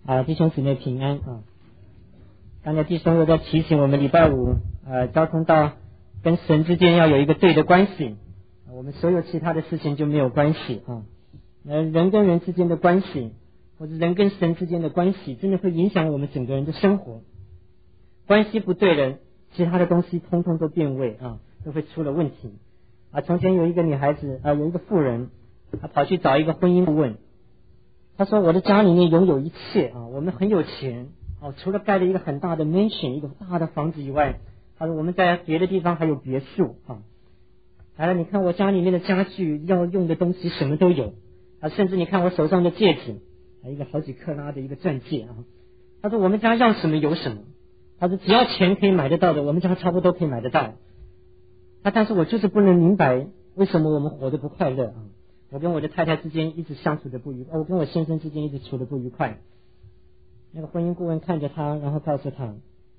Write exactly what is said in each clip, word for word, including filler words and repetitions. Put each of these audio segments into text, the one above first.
啊，弟兄姊妹平安啊！刚才弟兄又在提醒我们，礼拜五呃，交通到跟神之间要有一个对的关系，我们所有其他的事情就没有关系啊。呃，人跟人之间的关系，或者人跟神之间的关系，真的会影响我们整个人的生活。关系不对了，其他的东西通通都变味啊，都会出了问题啊。从前有一个女孩子啊，有一个妇人，她跑去找一个婚姻顾问。他说我的家里面拥有一切啊，我们很有钱哦，除了盖了一个很大的 mansion 一个大的房子以外，他说我们在别的地方还有别墅啊。还有你看我家里面的家具要用的东西什么都有啊，甚至你看我手上的戒指，一个好几克拉的一个钻戒啊。他说我们家要什么有什么，他说只要钱可以买得到的，我们家差不多可以买得到。啊，但是我就是不能明白为什么我们活得不快乐啊。我跟我的太太之间一直相处的不愉快，我跟我先生之间一直处的不愉快。那个婚姻顾问看着他，然后告诉他，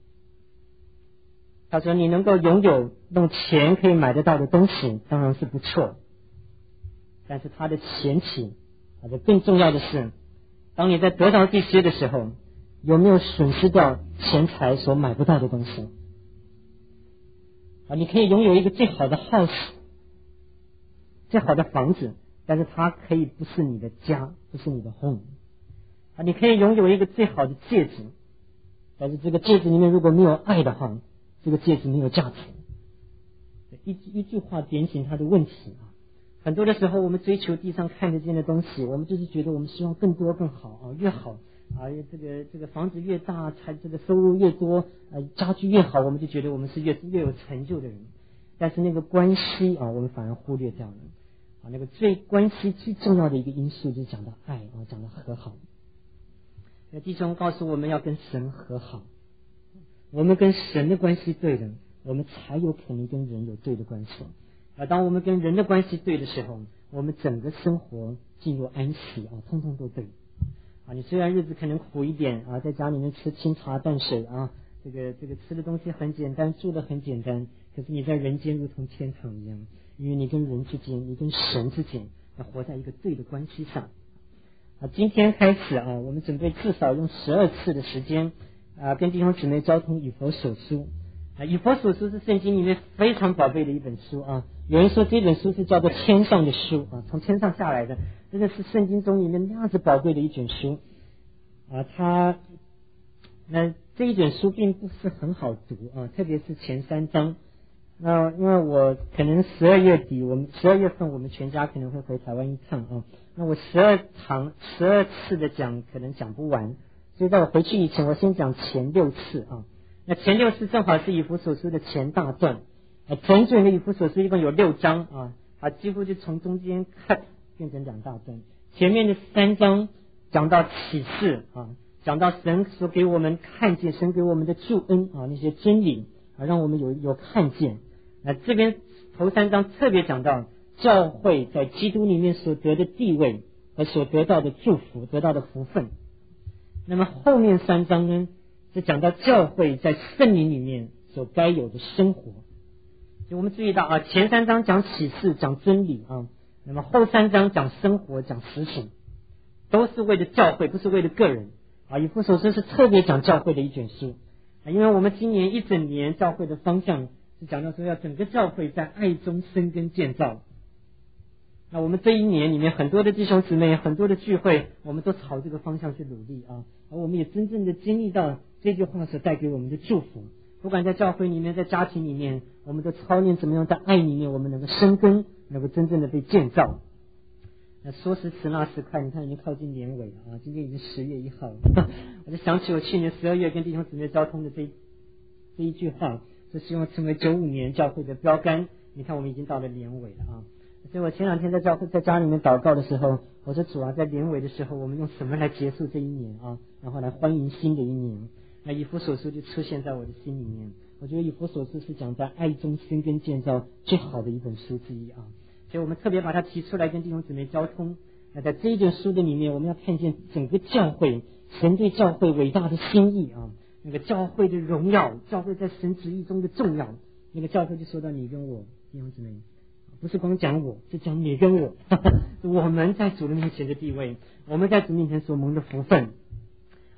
他说你能够拥有用钱可以买得到的东西当然是不错，但是它的前提，而且更重要的是，当你在得到这些的时候，有没有损失掉钱财所买不到的东西啊？你可以拥有一个最好的 house， 最好的房子，但是它可以不是你的家，不是你的 home 啊！你可以拥有一个最好的戒指，但是这个戒指里面如果没有爱的话，这个戒指没有价值。一一句话点醒他的问题啊！很多的时候，我们追求地上看得见的东西，我们就是觉得我们希望更多更好啊，越好啊，这个这个房子越大，才这个收入越多，呃，家具越好，我们就觉得我们是越越有成就的人。但是那个关系啊，我们反而忽略掉了。啊，那个最关系最重要的一个因素就是讲到爱啊，讲到和好。那弟兄告诉我们要跟神和好，我们跟神的关系对了，我们才有可能跟人有对的关系啊。当我们跟人的关系对的时候，我们整个生活进入安息啊，通通都对啊。你虽然日子可能苦一点啊，在家里面吃清茶淡水啊，这个这个吃的东西很简单，住的很简单，可是你在人间如同天堂一样。因为你跟人之间，你跟神之间要活在一个对的关系上啊。今天开始啊，我们准备至少用十二次的时间啊，跟弟兄姊妹交通以弗所书啊。以弗所书是圣经里面非常宝贝的一本书啊。有人说这本书是叫做天上的书啊，从天上下来的，真的是圣经中里面那样子宝贵的一卷书啊。它那这一卷书并不是很好读啊，特别是前三章。那因为我可能十二月底，我们十二月份我们全家可能会回台湾一趟啊。那我十二堂十二次的讲可能讲不完，所以在我回去以前，我先讲前六次啊。那前六次正好是以弗所书的前大段啊，整卷的以弗所书一共有六章啊，啊几乎就从中间 cut 变成两大段。前面的三章讲到启示啊，讲到神所给我们看见，神给我们的救恩啊，那些真理啊，让我们有有看见。那这边头三章特别讲到教会在基督里面所得的地位和所得到的祝福，得到的福分。那么后面三章呢，是讲到教会在圣灵里面所该有的生活。就我们注意到啊，前三章讲启示，讲真理啊，那么后三章讲生活，讲实行，都是为了教会，不是为了个人啊。以弗所书是特别讲教会的一卷书啊，因为我们今年一整年教会的方向是讲到说要整个教会在爱中生根建造。那我们这一年里面很多的弟兄姊妹，很多的聚会，我们都朝这个方向去努力啊，而我们也真正的经历到这句话所带给我们的祝福。不管在教会里面，在家庭里面，我们都操练怎么样在爱里面我们能够生根，能够真正的被建造。那说时迟那时快，你看已经靠近年尾了啊，今天已经十月一号了我就想起我去年十二月跟弟兄姊妹交通的这这一句话，是希望成为九五年教会的标杆。你看我们已经到了年尾了啊，所以我前两天在教会在家里面祷告的时候，我说主啊，在年尾的时候我们用什么来结束这一年啊，然后来欢迎新的一年。那以弗所书就出现在我的心里面，我觉得以弗所书是讲在爱中生根建造最好的一本书之一啊，所以我们特别把它提出来跟弟兄姊妹交通。那在这一卷书的里面，我们要看见整个教会，神对教会伟大的心意啊，那个教会的荣耀，教会在神旨意中的重要。那个教会就说到你跟我弟兄姊妹，不是光讲我，是讲你跟我我们在主的面前的地位，我们在主面前所蒙的福分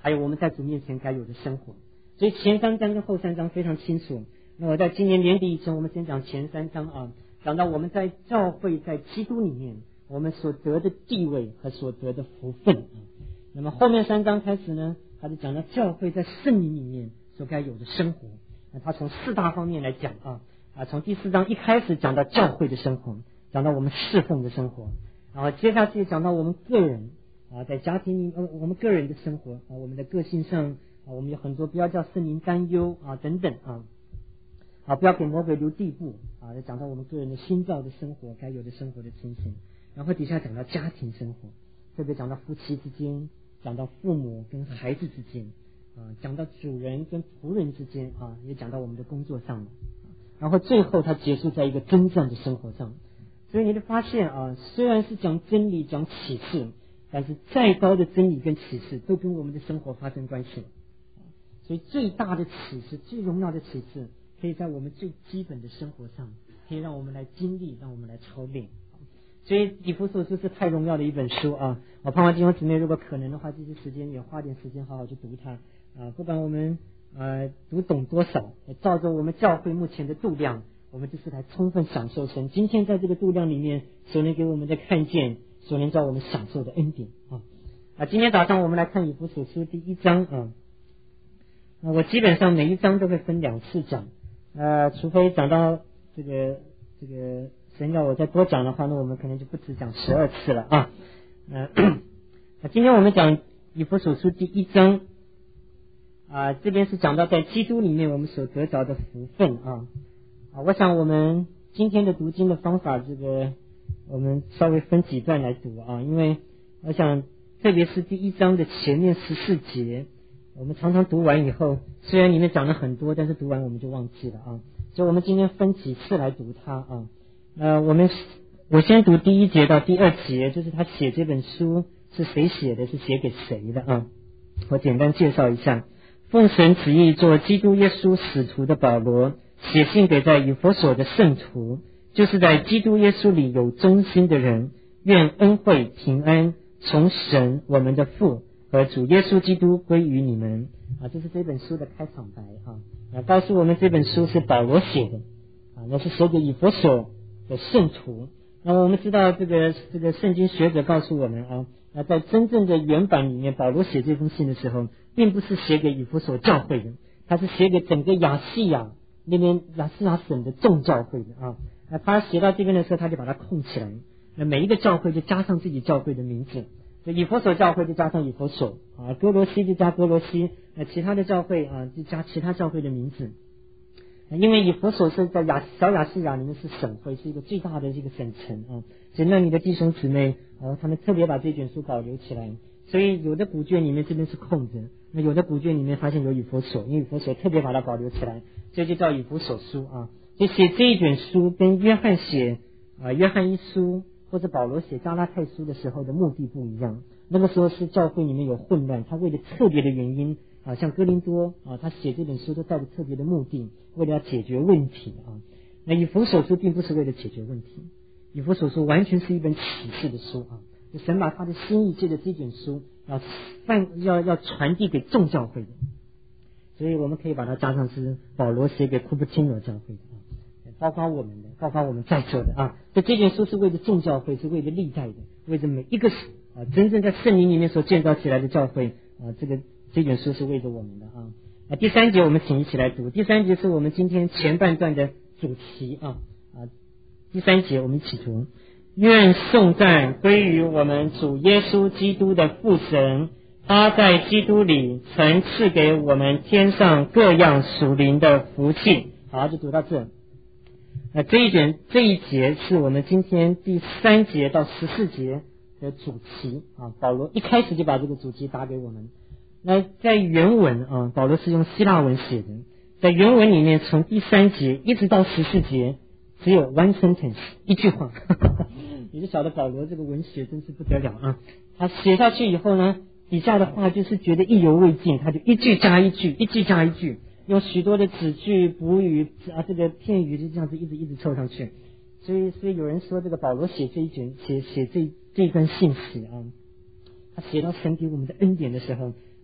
还有我们在主面前该有的生活。所以前三章跟后三章非常清楚。那我在今年年底以前，我们先讲前三章啊，讲到我们在教会在基督里面我们所得的地位和所得的福分啊。那么后面三章开始呢，他就讲到教会在圣灵里面所该有的生活。那他从四大方面来讲啊啊，从第四章一开始讲到教会的生活，讲到我们侍奉的生活，然后接下去讲到我们个人啊，在家庭里呃我们个人的生活啊，我们的个性上啊，我们有很多不要叫圣灵担忧啊等等啊。啊，不要给魔鬼留地步啊！讲到我们个人的新造的生活，该有的生活的情形，然后底下讲到家庭生活，特别讲到夫妻之间，讲到父母跟孩子之间啊，讲到主人跟仆人之间啊，也讲到我们的工作上，然后最后他结束在一个真正的生活上。所以你就发现啊，虽然是讲真理讲启示，但是再高的真理跟启示都跟我们的生活发生关系。所以最大的启示，最荣耀的启示，可以在我们最基本的生活上，可以让我们来经历，让我们来操练。所以以弗所书是太荣耀的一本书啊！我盼望弟兄姊妹如果可能的话，这些时间也花点时间好好去读它啊！不管我们呃读懂多少，照着我们教会目前的度量，我们就是来充分享受神今天在这个度量里面所能给我们的看见，所能叫我们享受的恩典啊！啊，今天早上我们来看以弗所书第一章啊。那我基本上每一章都会分两次讲。呃，除非讲到这个这个神要我再多讲的话，那我们可能就不止讲十二次了啊。呃，那今天我们讲以弗所书第一章啊，这边是讲到在基督里面我们所得着的福分啊啊，我想我们今天的读经的方法，这个我们稍微分几段来读啊，因为我想特别是第一章的前面十四节。我们常常读完以后，虽然里面讲了很多，但是读完我们就忘记了啊。所以我们今天分几次来读它啊。呃，我们我先读第一节到第二节，就是他写这本书是谁写的，是写给谁的啊？我简单介绍一下。奉神旨意做基督耶稣使徒的保罗，写信给在以弗所的圣徒，就是在基督耶稣里有忠心的人，愿恩惠平安从神我们的父和主耶稣基督归于你们啊！这是这本书的开场白啊，啊，告诉我们这本书是保罗写的啊，那是写给以弗所的圣徒。那我们知道这个这个圣经学者告诉我们啊，那在真正的原版里面，保罗写这封信的时候，并不是写给以弗所教会的，他是写给整个亚细亚那边亚细亚省的众教会的啊。那他写到这边的时候，他就把它空起来，那每一个教会就加上自己教会的名字。以弗所教会就加上以弗所啊，哥罗西就加哥罗西，那其他的教会啊就加其他教会的名字。因为以弗所是在亚小亚细亚里面是省会，是一个最大的这个省城啊，所以那你的弟兄姊妹啊，他们特别把这卷书保留起来。所以有的古卷里面这边是空着，那有的古卷里面发现有以弗所，因为以弗所特别把它保留起来，所以就叫以弗所书啊。就写这一卷书跟约翰写啊约翰一书或者保罗写加拉太书的时候的目的不一样。那个时候是教会里面有混乱，他为了特别的原因啊，像哥林多啊，他写这本书都带着特别的目的，为了要解决问题啊。那以弗所书并不是为了解决问题，以弗所书完全是一本启示的书啊，就神把他的心意借着这卷书要放要要传递给众教会的，所以我们可以把它加上是保罗写给库布钦诺教会的啊。包括我们的，包括我们在座的啊，这这卷书是为了众教会，是为了历代的，为了每一个啊真正在圣灵里面所建造起来的教会啊，这个这卷书是为着我们的啊。啊，第三节我们请一起来读，第三节是我们今天前半段的主题啊啊，第三节我们一起读：愿颂赞归于我们主耶稣基督的父神，他在基督里曾赐给我们天上各样属灵的福气。好，就读到这。那这一卷这一节是我们今天第三节到十四节的主题啊，保罗一开始就把这个主题打给我们。那在原文啊，保罗是用希腊文写的，在原文里面从第三节一直到十四节只有 one sentence 一句话，你就晓得保罗这个文学真是不得了啊！他写下去以后呢，底下的话就是觉得意犹未尽，他就一句加一句，一句加一句。用许多的子句补语啊，这个片语就这样子一直一直凑上去，所以所以有人说这个保罗写这一卷写写这这一段信息啊，他写到神给我们的恩典的时候，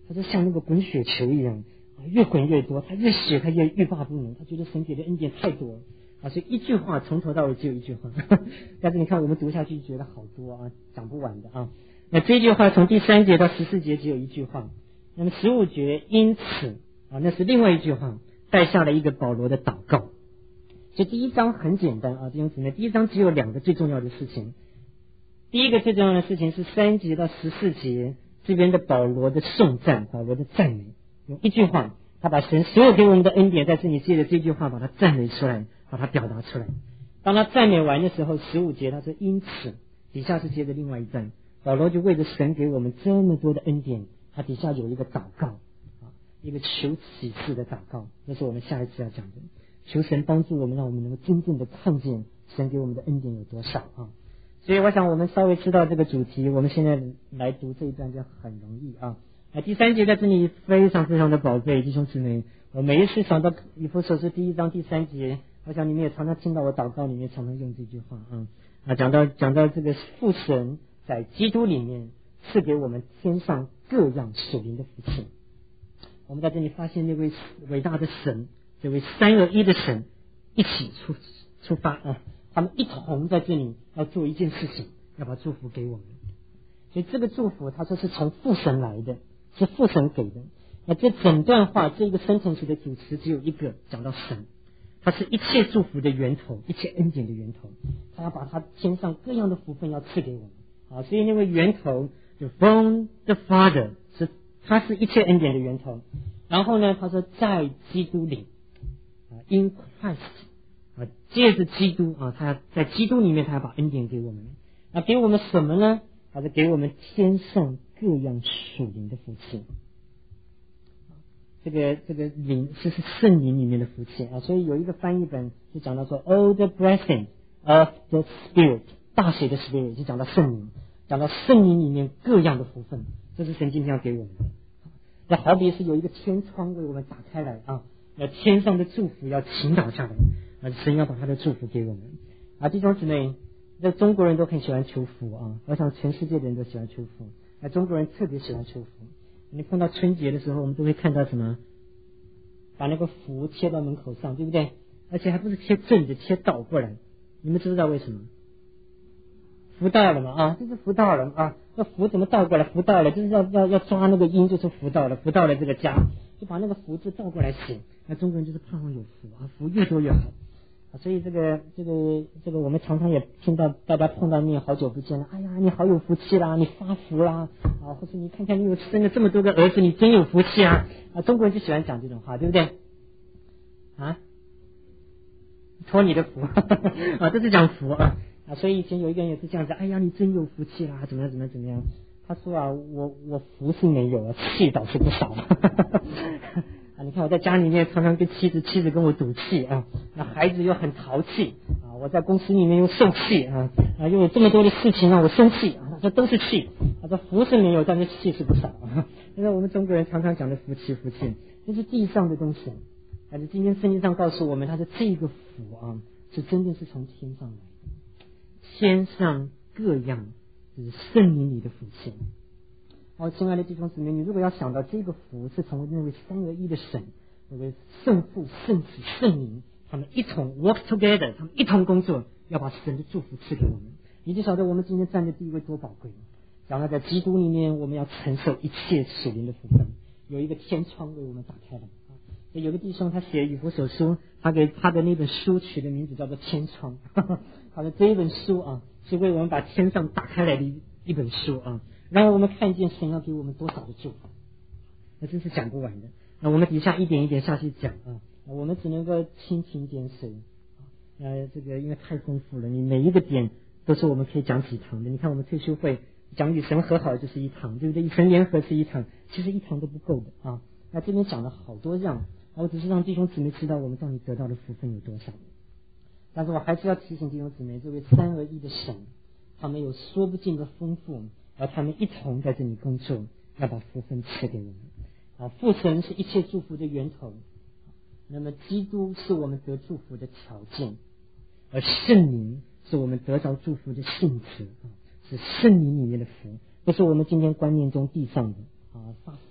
他就像那个滚雪球一样啊，越滚越多，他越写他越欲罢不能，他觉得神给的恩典太多啊，所以一句话从头到尾只有一句话，但是你看我们读下去觉得好多啊，讲不完的啊。那这句话从第三节到十四节只有一句话，那么十五节因此啊，那是另外一句话，带下了一个保罗的祷告。所以第一章很简单啊，弟兄姊妹，第一章只有两个最重要的事情。第一个最重要的事情是三节到十四节这边的保罗的颂赞，保罗的赞美，用一句话，他把神所有给我们的恩典在这里借着这句话把它赞美出来，把它表达出来。当他赞美完的时候，十五节他说因此，底下是接着另外一段，保罗就为着神给我们这么多的恩典，他底下有一个祷告啊，一个求启示的祷告，那是我们下一次要讲的。求神帮助我们，让我们能够真正的看见神给我们的恩典有多少啊！所以我想我们稍微知道这个主题，我们现在来读这一段就很容易啊。那第三节在这里非常非常的宝贝，弟兄姊妹，我每一次想到以弗所书第一章第三节，我想你们也常常听到我祷告里面常常用这句话啊啊，讲到讲到这个父神在基督里面赐给我们天上各样属灵的福气。我们在这里发现那位伟大的神，这位三而一的神一起出出发啊，他们一同在这里要做一件事情，要把祝福给我们。所以这个祝福他说是从父神来的，是父神给的。那这整段话这个sentence的主词只有一个，讲到神，他是一切祝福的源头，一切恩典的源头，他要把他天上各样的福分要赐给我们啊。所以那位源头就 from the Father， 是他是一切恩典的源头。然后呢，他说在基督里啊 ，in Christ 啊，借着基督啊，他在基督里面，他要把恩典给我们。那给我们什么呢？他是给我们天上各样属灵的福气。这个这个灵是是圣灵里面的福气啊，所以有一个翻译本就讲到说 ，all the blessing of the Spirit， 大写的 Spirit 就讲到圣灵，讲到圣灵里面各样的福分，这是神今天要给我们的。那好比是有一个天窗为我们打开来啊，那天上的祝福要倾倒下来，啊，神要把他的祝福给我们啊。弟兄姊妹，那中国人都很喜欢求福啊，我想全世界的人都喜欢求福，那中国人特别喜欢求福。你碰到春节的时候，我们都会看到什么？把那个福贴到门口上，对不对？而且还不是贴正的，贴倒过来。你们知不知道为什么？福到了嘛啊，这是福到了啊。那福怎么倒过来？福到了，就是要要要抓那个音，就是福到了，福到了这个家，就把那个福字倒过来写。那中国人就是盼望有福啊，福越多越好啊。所以这个这个这个，我们常常也听到大家碰到面，好久不见了，哎呀，你好有福气啦，你发福啦啊，或者你看看你有生了这么多个儿子，你真有福气啊啊！中国人就喜欢讲这种话，对不对？啊，托你的福啊，这是讲福啊啊！所以以前有一个人也是这样子，哎呀，你真有福气啦，怎么样怎么样怎么样？他说啊，我我福是没有啊，气倒是不少啊！你看我在家里面常常跟妻子，妻子跟我赌气啊，那孩子又很淘气啊，我在公司里面又受气啊啊，又有这么多的事情让我生气啊，这都是气。他说福是没有，但是气是不少啊。因为我们中国人常常讲的福气福气，这是地上的东西。但是今天圣经上告诉我们，他的这个福啊，是真正是从天上来的，天上各样就是圣灵里的福气。哦，亲爱的弟兄姊妹，你如果要想到这个福是从那位三而一的神，那位圣父、圣子、圣灵，他们一同 work together， 他们一同工作，要把神的祝福赐给我们，你就晓得我们今天站的地位多宝贵。然后在基督里面，我们要承受一切属灵的福分，有一个天窗为我们打开了。有个弟兄他写以弗所书，他给他的那本书取的名字叫做天窗。他的这一本书啊，是为我们把天上打开来的一一本书啊，让我们看见神要给我们多少的祝福，那真是讲不完的。那我们底下一点一点下去讲啊，我们只能够蜻蜓点水呃，这个因为太丰富了，你每一个点都是我们可以讲几堂的。你看我们退休会讲与神和好就是一堂，对不对？与神联合是一堂，其实一堂都不够的啊。那这边讲了好多样，我只是让弟兄姊妹知道我们到底得到的福分有多少。但是我还是要提醒弟兄姊妹，这位三而一的神，他们有说不尽的丰富，而他们一同在这里工作，要把福分赐给我们啊。父神是一切祝福的源头，那么基督是我们得祝福的条件，而圣灵是我们得着祝福的性质啊，是圣灵里面的福，不是我们今天观念中地上的啊，发福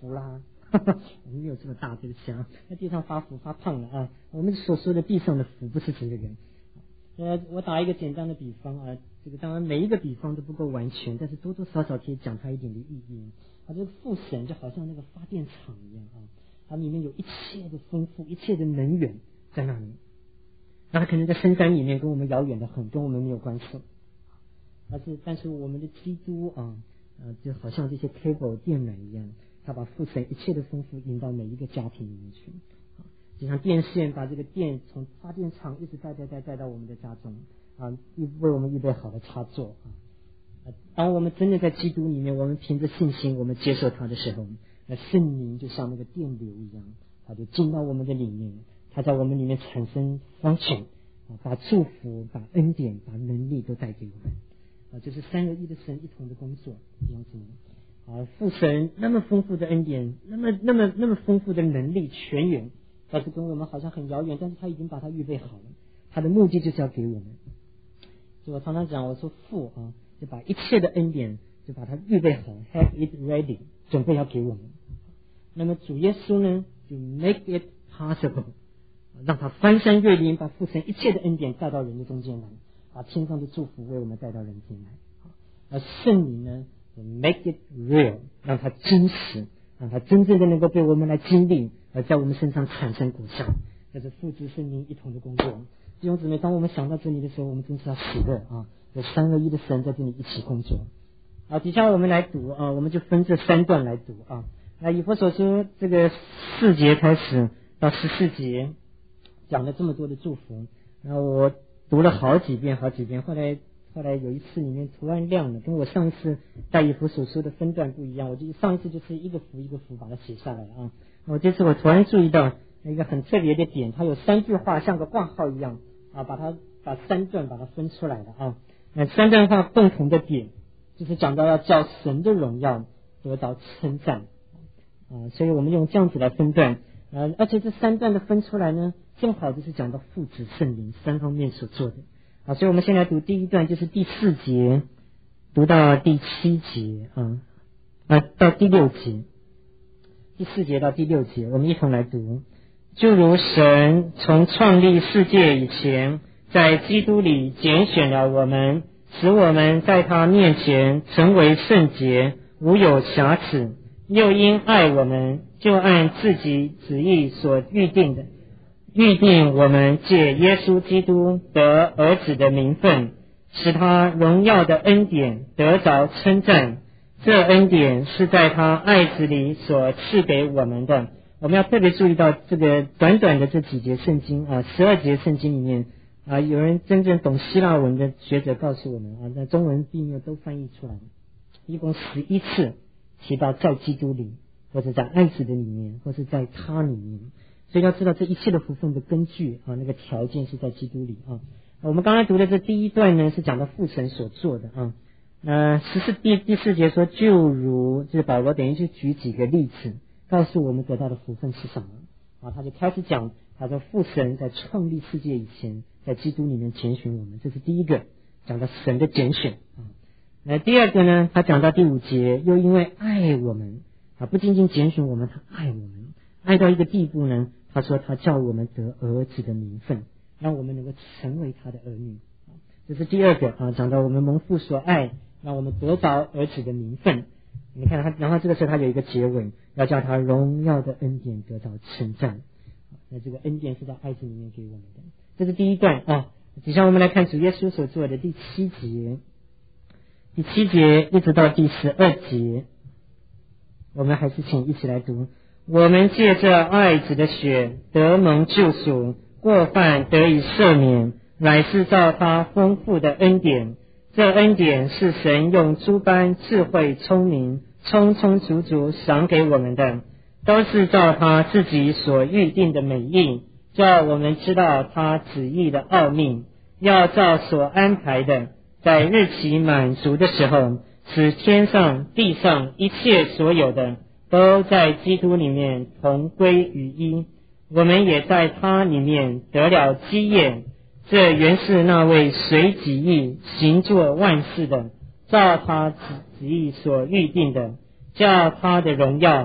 福啦。我们没有这么大这个虾，在地上发福发胖了啊。我们所说的地上的福不是这个人。呃，我打一个简单的比方啊，这个当然每一个比方都不够完全，但是多多少少可以讲它一点的意义。啊，这个父神就好像那个发电厂一样啊，它里面有一切的丰富，一切的能源在那里。那它可能在深山里面跟我们遥远的很，跟我们没有关系。但是但是我们的基督啊，呃，就好像这些 cable 电缆一样，它把父神一切的丰富引到每一个家庭里面去。就像电线把这个电从发电厂一直带带带带到我们的家中啊，为我们预备好了插座啊。当我们真的在基督里面，我们凭着信心，我们接受他的时候，那圣灵就像那个电流一样，他就进到我们的里面，他在我们里面产生方权啊，把祝福、把恩典、把能力都带给我们啊，就是三而一的神一同的工作，弟兄姊妹啊，父神那么丰富的恩典，那么那么那么丰富的能力泉源。但是跟我们好像很遥远，但是他已经把它预备好了，他的目的就是要给我们。所以我常常讲，我说父啊，就把一切的恩典就把它预备好 ，have it ready， 准备要给我们。那么主耶稣呢，就 make it possible， 让他翻山越岭，把父神一切的恩典带到人的中间来，把天上的祝福为我们带到人间来。而圣灵呢 ，make it real， 让它真实，让它真正的能够被我们来经历。而在我们身上产生果效，这是父子圣灵一同的工作。弟兄姊妹，当我们想到这里的时候，我们真是要喜乐啊！有三而一的神在这里一起工作。好，底下我们来读啊，我们就分这三段来读啊。那以弗所书这个四节开始到十四节，讲了这么多的祝福。然后我读了好几遍，好几遍。后来后来有一次里面图案亮了，跟我上一次带以弗所书的分段不一样。我就上一次就是一个符一个符把它写下来啊。我这次我突然注意到一个很特别的点，它有三句话像个挂号一样啊，把它把三段把它分出来了啊。那三段话共同的点就是讲到要叫神的荣耀得到称赞啊，所以我们用这样子来分段啊，而且这三段的分出来呢，正好就是讲到父子圣灵三方面所做的啊。所以我们先来读第一段，就是第四节读到第七节啊啊到第六节。第四节到第六节，我们一同来读。就如神从创立世界以前，在基督里拣选了我们，使我们在他面前成为圣洁，无有瑕疵，又因爱我们，就按自己旨意所预定的，预定我们借耶稣基督得儿子的名分，使他荣耀的恩典得着称赞。这恩典是在他爱子里所赐给我们的。我们要特别注意到这个短短的这几节圣经啊，十二节圣经里面啊，有人真正懂希腊文的学者告诉我们啊，在中文并没有都翻译出来，一共十一次提到在基督里，或者在爱子的里面，或是在他里面。所以要知道这一切的福分的根据啊，那个条件是在基督里啊。我们刚才读的这第一段呢，是讲到父神所做的啊。呃，十四第第四节说，就如就是保罗等于就举几个例子，告诉我们得到的福分是什么啊？他就开始讲，他说父神在创立世界以前，在基督里面拣选我们，这是第一个，讲到神的拣选啊。那第二个呢，他讲到第五节，又因为爱我们啊，不仅仅拣选我们，他爱我们，爱到一个地步呢，他说他叫我们得儿子的名分，让我们能够成为他的儿女。这是第二个啊，讲到我们蒙父所爱，让我们得着儿子的名分。你看他，然后这个时候他有一个结尾，要叫他荣耀的恩典得到称赞。那这个恩典是在爱子里面给我们的，这是第一段啊。底下我们来看主耶稣所做的第七节，第七节一直到第十二节，我们还是请一起来读。我们借着爱子的血得蒙救赎，过犯得以赦免，乃是照他丰富的恩典。这恩典是神用诸般智慧聪明充充足足赏给我们的，都是照他自己所预定的美意，叫我们知道他旨意的奥秘，要照所安排的，在日期满足的时候，使天上地上一切所有的都在基督里面同归于一。我们也在他里面得了基业，这原是那位随己意行作万事的，照他旨意所预定的，叫他的荣耀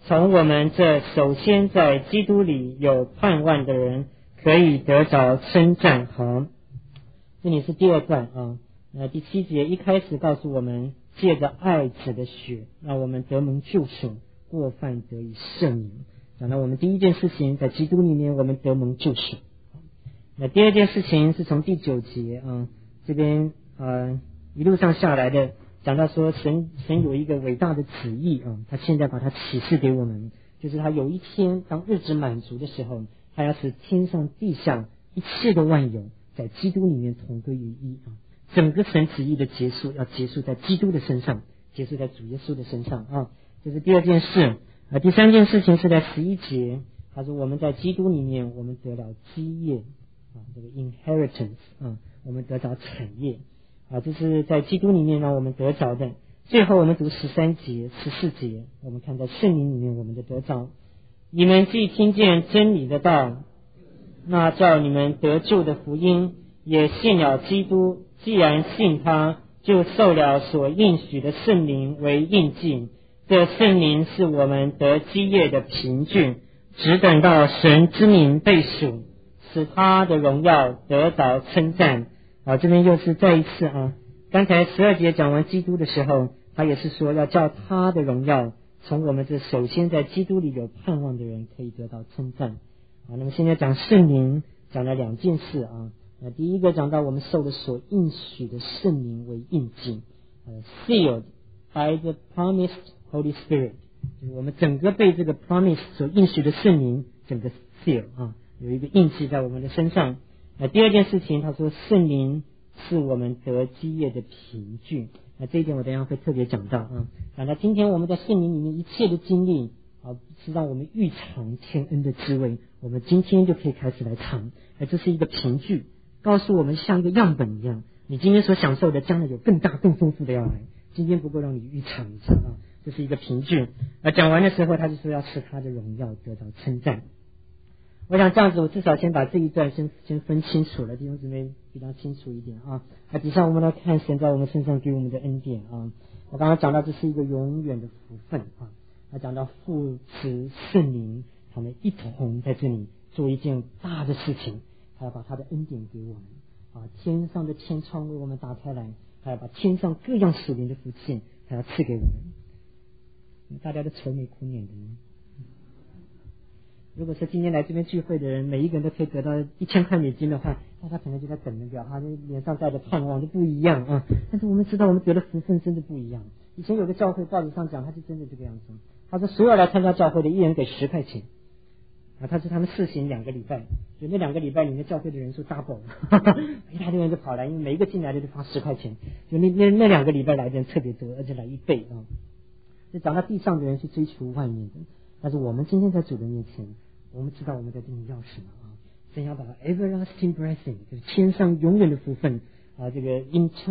从我们这首先在基督里有盼望的人可以得着称赞。好，这里是第二段啊。那第七节一开始告诉我们，借着爱子的血，让我们得蒙救赎，过犯得以赦免。讲到我们第一件事情，在基督里面我们得蒙救赎。那第二件事情是从第九节啊这边呃一路上下来的，讲到说神神有一个伟大的旨意啊，他现在把它启示给我们，就是他有一天当日子满足的时候，他要使天上地下一切的万有在基督里面同归于一啊。整个神旨意的结束要结束在基督的身上，结束在主耶稣的身上啊，这是第二件事啊。第三件事情是在十一节，他说我们在基督里面我们得了基业啊，这个 inheritance 啊，我们得着产业啊，这是在基督里面让我们得着的。最后我们读十三节十四节，我们看在圣灵里面我们的得着。你们既听见真理的道，那叫你们得救的福音，也信了基督，既然信他，就受了所应许的圣灵为印记。这圣灵是我们得基业的凭据，只等到神之名被数，使他的荣耀得着称赞啊。这边又是再一次啊，刚才十二节讲完基督的时候，他也是说要叫他的荣耀从我们这首先在基督里有盼望的人可以得到称赞啊。那么现在讲圣灵，讲了两件事啊。那第一个讲到我们受了所应许的圣灵为印记，呃 ，sealed by the promised Holy Spirit， 就是我们整个被这个 promise 所应许的圣灵整个 seal 啊，有一个印记在我们的身上。那第二件事情，他说圣灵是我们得基业的凭据。那这一点我等一下会特别讲到啊。讲到今天我们在圣灵里面一切的经历啊，是让我们预尝天恩的滋味，我们今天就可以开始来尝。那这是一个凭据，告诉我们像一个样本一样，你今天所享受的将来有更大更丰富的要来，今天不够让你预尝一下啊，这是一个凭据。而讲完的时候他就说要使他的荣耀得到称赞。我想这样子我至少先把这一段先先分清楚了，弟兄姊妹比较清楚一点啊。那底下我们来看神在我们身上给我们的恩典啊。我刚刚讲到这是一个永远的福分啊，那讲到父子圣灵他们一同在这里做一件大的事情，他要把他的恩典给我们啊，天上的天窗为我们打开来，他要把天上各样属灵的福气他要赐给我们。大家都愁眉苦脸的呢。如果说今天来这边聚会的人每一个人都可以得到一千块美金的话，大家可能就在等着表，他脸上带着盼望就不一样啊。但是我们知道我们得的福分真的不一样。以前有个教会报纸上讲，他是真的这个样子，他说所有来参加教会的一人给十块钱啊，他说他们试行两个礼拜，就那两个礼拜里面教会的人数 double， 一大堆人就跑来，因为每一个进来的就发十块钱，就那那那两个礼拜来的人特别多，而且来一倍啊。就讲到地上的人去追求外面的，但是我们今天在主的面前，我们知道我们在这里要什么啊？神要把 everlasting blessing， 就是天上永远的福分啊，这个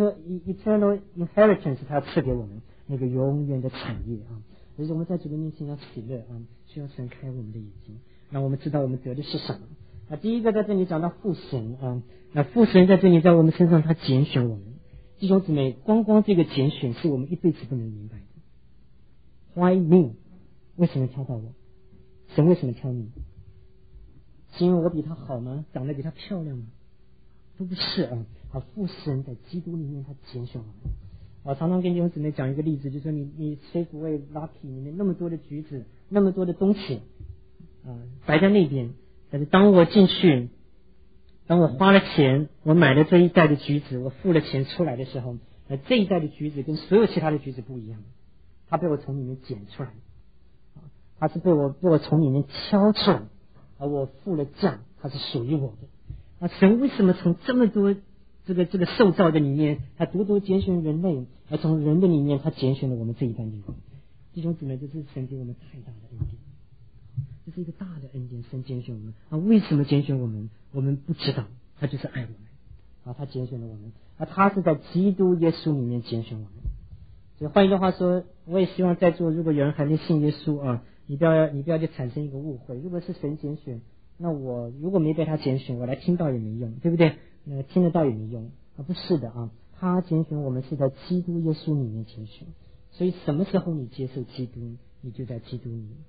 eternal inheritance， 他要赐给我们那个永远的产业啊。所以我们在主的面前要喜乐啊，需要神开我们的眼睛，让我们知道我们得的是什么。那第一个在这里讲到父神啊，那父神在这里在我们身上他拣选我们，弟兄姊妹，光光这个拣选是我们一辈子不能明白的。Why me？ 为什么挑到我？神为什么挑你？是因为我比他好吗？长得比他漂亮吗？都不是啊！啊，父神在基督里面他拣选我们。我常常跟弟兄姊妹讲一个例子，就是说你你水果味 Lucky 里面那么多的橘子，那么多的东西啊，摆在那边，但是当我进去，当我花了钱，我买了这一袋的橘子，我付了钱出来的时候，那这一袋的橘子跟所有其他的橘子不一样，它被我从里面捡出来，它是被我被我从里面挑出来，而我付了价，它是属于我的。啊，神为什么从这么多这个这个受造的里面，他独独拣选人类，而从人的里面，他拣选了我们这一代人。弟兄姊妹，这是神给我们太大的恩典，这是一个大的恩典。神拣选我们啊，为什么拣选我们？我们不知道，他就是爱我们啊，他拣选了我们啊，他是在基督耶稣里面拣选我们。所以换一句话说，我也希望在座如果有人还没信耶稣啊，你不要你不要就产生一个误会，如果是神拣选，那我如果没被他拣选，我来听到也没用，对不对？那听得到也没用啊，不是的啊，他拣选我们是在基督耶稣里面拣选，所以什么时候你接受基督，你就在基督里，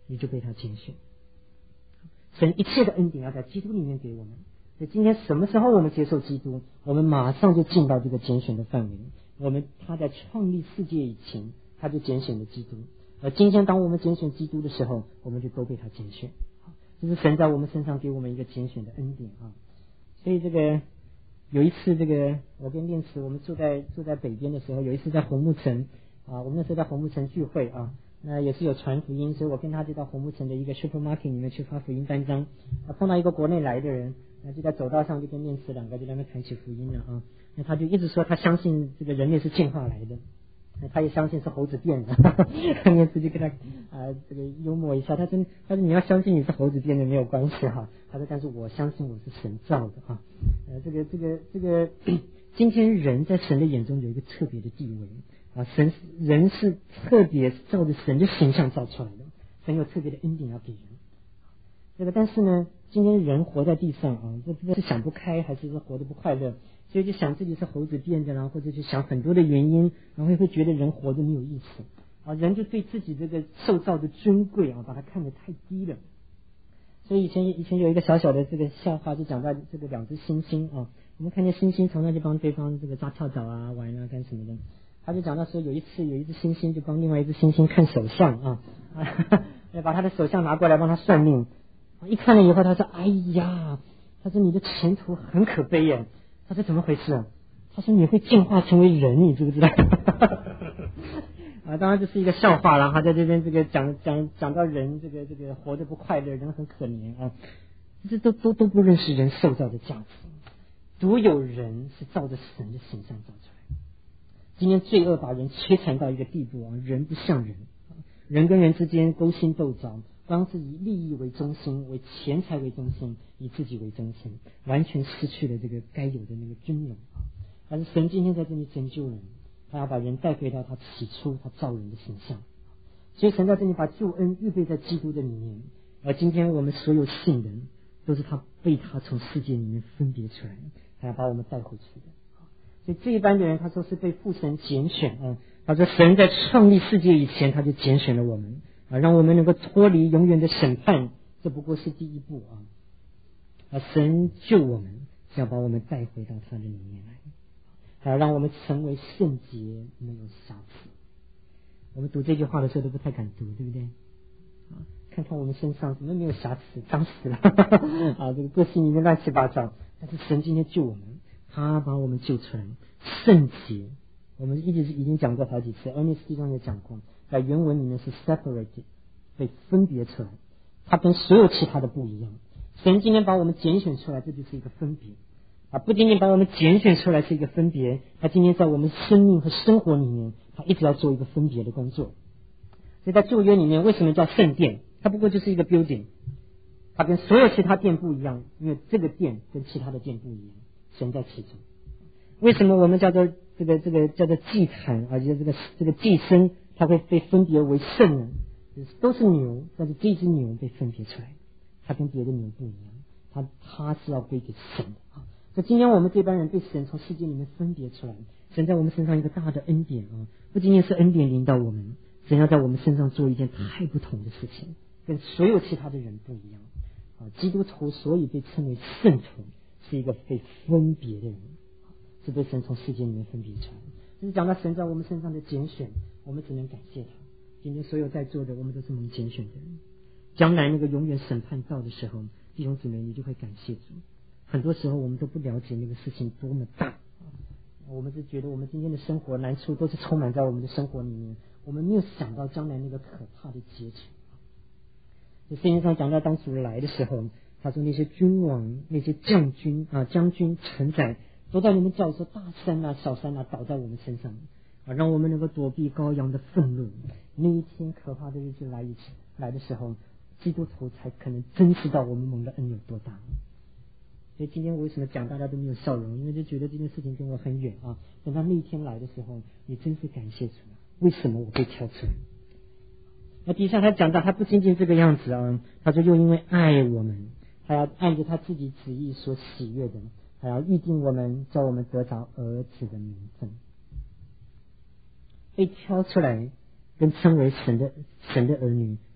你就被他拣选。神一切的恩典要在基督里面给我们。所以今天什么时候我们接受基督，我们马上就进到这个拣选的范围。我们他在创立世界以前，他就拣选了基督。而今天当我们拣选基督的时候，我们就都被他拣选。这是神在我们身上给我们一个拣选的恩典啊。所以这个有一次，这个我跟念慈我们住在住在北边的时候，有一次在红木城啊，我们那时候在红木城聚会啊，那也是有传福音，所以我跟他就到红木城的一个 supermarket 里面去发福音单张，啊，碰到一个国内来的人，那就在走道上就跟念慈两个就在那边谈起福音了啊。那他就一直说他相信这个人类是进化来的，那他也相信是猴子变的。念慈就跟他啊、呃、这个幽默一下，他说他说你要相信你是猴子变的没有关系哈，他说但是我相信我是神造的啊。呃这个这个这个今天人在神的眼中有一个特别的地位啊，神人是特别照着神的形象造出来的，神有特别的恩典要给人。这个但是呢，今天人活在地上啊，这不知道是想不开还是说活得不快乐，所以就想自己是猴子变的，然后或者就想很多的原因，然后会觉得人活得没有意思啊，人就对自己这个受造的尊贵啊，把它看得太低了。所以以前以前有一个小小的这个笑话，就讲到这个两只猩猩啊，我们看见猩猩常常就帮对方这个抓跳蚤啊、玩啊干什么的。他就讲到说，有一次有一只猩猩就帮另外一只猩猩看手相啊，啊把他的手相拿过来帮他算命。一看了以后，他说：“哎呀，他说你的前途很可悲耶。”他说：“怎么回事？”他说：“你会进化成为人，你知不知道？”啊，当然这是一个笑话了。他在这边这个讲讲讲到人这个这个活得不快乐，人很可怜啊，这都都都不认识人受造的价值。独有人是照着神的形象造出来。今天罪恶把人摧残到一个地步啊，人不像人，人跟人之间勾心斗角。当是以利益为中心，为钱财为中心，以自己为中心，完全失去了这个该有的那个尊荣。但是神今天在这里拯救人，他要把人带回到他起初他造人的形象。所以神在这里把救恩预备在基督的里面，而今天我们所有信人都是他被他从世界里面分别出来，他要把我们带回去的。所以这一班的人，他说是被父神拣选啊。他说神在创立世界以前，他就拣选了我们。啊，让我们能够脱离永远的审判，这不过是第一步啊！啊，神救我们，是要把我们带回到他的里面来，啊，让我们成为圣洁，没有瑕疵。我们读这句话的时候都不太敢读，对不对？啊，看看我们身上怎么没有瑕疵，脏死了啊！这个个性里面乱七八糟，但是神今天救我们，他把我们救出来，圣洁。我们一直已经讲过好几次，恩尼斯地方也讲过。在原文里面是 separated， 被分别出来，它跟所有其他的不一样。神今天把我们拣选出来，这就是一个分别啊！不仅仅把我们拣选出来是一个分别，他今天在我们生命和生活里面，他一直要做一个分别的工作。所以在旧约里面，为什么叫圣殿？它不过就是一个 building， 它跟所有其他殿不一样，因为这个殿跟其他的殿不一样，神在其中。为什么我们叫做这个这个叫做祭坛，而且这个这个祭牲？它会被分别为圣人，都是牛，但是这只牛被分别出来，它跟别的牛不一样，它它是要归给神的啊。所以今天我们这班人被神从世界里面分别出来，神在我们身上一个大的恩典啊，不仅仅是恩典临到我们，神要在我们身上做一件太不同的事情，跟所有其他的人不一样啊。基督徒所以被称为圣徒，是一个被分别的人，是被神从世界里面分别出来。就是讲到神在我们身上的拣选，我们只能感谢他。今天所有在座的，我们都是蒙拣选的人。将来那个永远审判到的时候，弟兄姊妹，你就会感谢主。很多时候我们都不了解那个事情多么大，我们是觉得我们今天的生活难处都是充满在我们的生活里面，我们没有想到将来那个可怕的结局。就圣经上讲到当主来的时候，他说那些君王、那些将军啊、将军、臣宰都在你们叫说大山啊、小山啊倒在我们身上啊，让我们能够躲避羔羊的愤怒。那一天可怕的日子来一次来的时候，基督徒才可能真知道我们蒙的恩有多大。所以今天我为什么讲大家都没有笑容？因为就觉得这件事情跟我很远啊。等到那一天来的时候，你真是感谢主，为什么我被挑出来？那底下他讲到，他不仅仅这个样子啊，他说又因为爱我们，他要按着他自己旨意所喜悦的，他要预定我们，叫我们得着儿子的名分。被挑出来跟称为神的神的儿女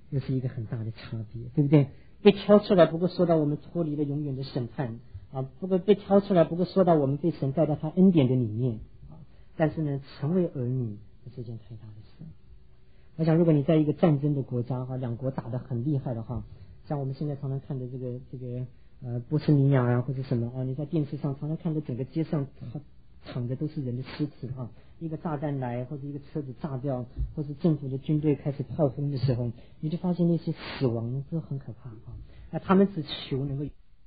又是一个很大的差别，对不对？被挑出来，不过说到我们脱离了永远的审判啊，不过被挑出来，不过说到我们被神带到他恩典的里面啊。但是呢，成为儿女这是一件太大的事。我想，如果你在一个战争的国家哈，两国打得很厉害的话，像我们现在常常看的这个这个呃波斯尼亚啊或者什么啊，你在电视上常常看到整个街上躺的都是人的尸体啊，一个炸弹来或者一个车子炸掉，或者政府的军队开始炮轰的时候，你就发现那些死亡都很可怕啊。那他们只求能够，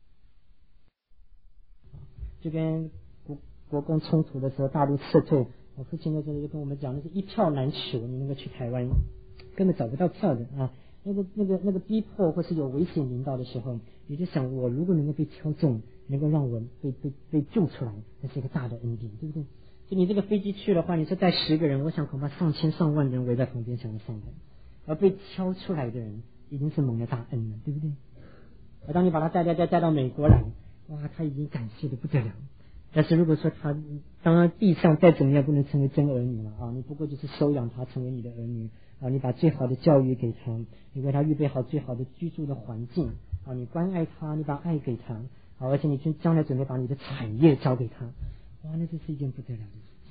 就跟国国共冲突的时候，大陆撤退，我父亲那时候就跟我们讲，那是一票难求，你能够去台湾根本找不到票的啊。那个那个那个逼迫或是有危险临到的时候，你就想，我如果能够被挑中，能够让我被被被救出来，那是一个大的恩典，对不对？就你这个飞机去的话，你说带十个人，我想恐怕上千上万人围在旁边想要上来，而被挑出来的人已经是蒙了大恩了，对不对？而当你把他带带带带到美国来，哇，他已经感谢的不得了。但是如果说他当然地上再怎么样不能成为真儿女了啊，你不过就是收养他成为你的儿女啊，你把最好的教育给他，你为他预备好最好的居住的环境啊，你关爱他，你把爱给他啊，而且你将来准备把你的产业交给他，哇，那这是一件不得了的事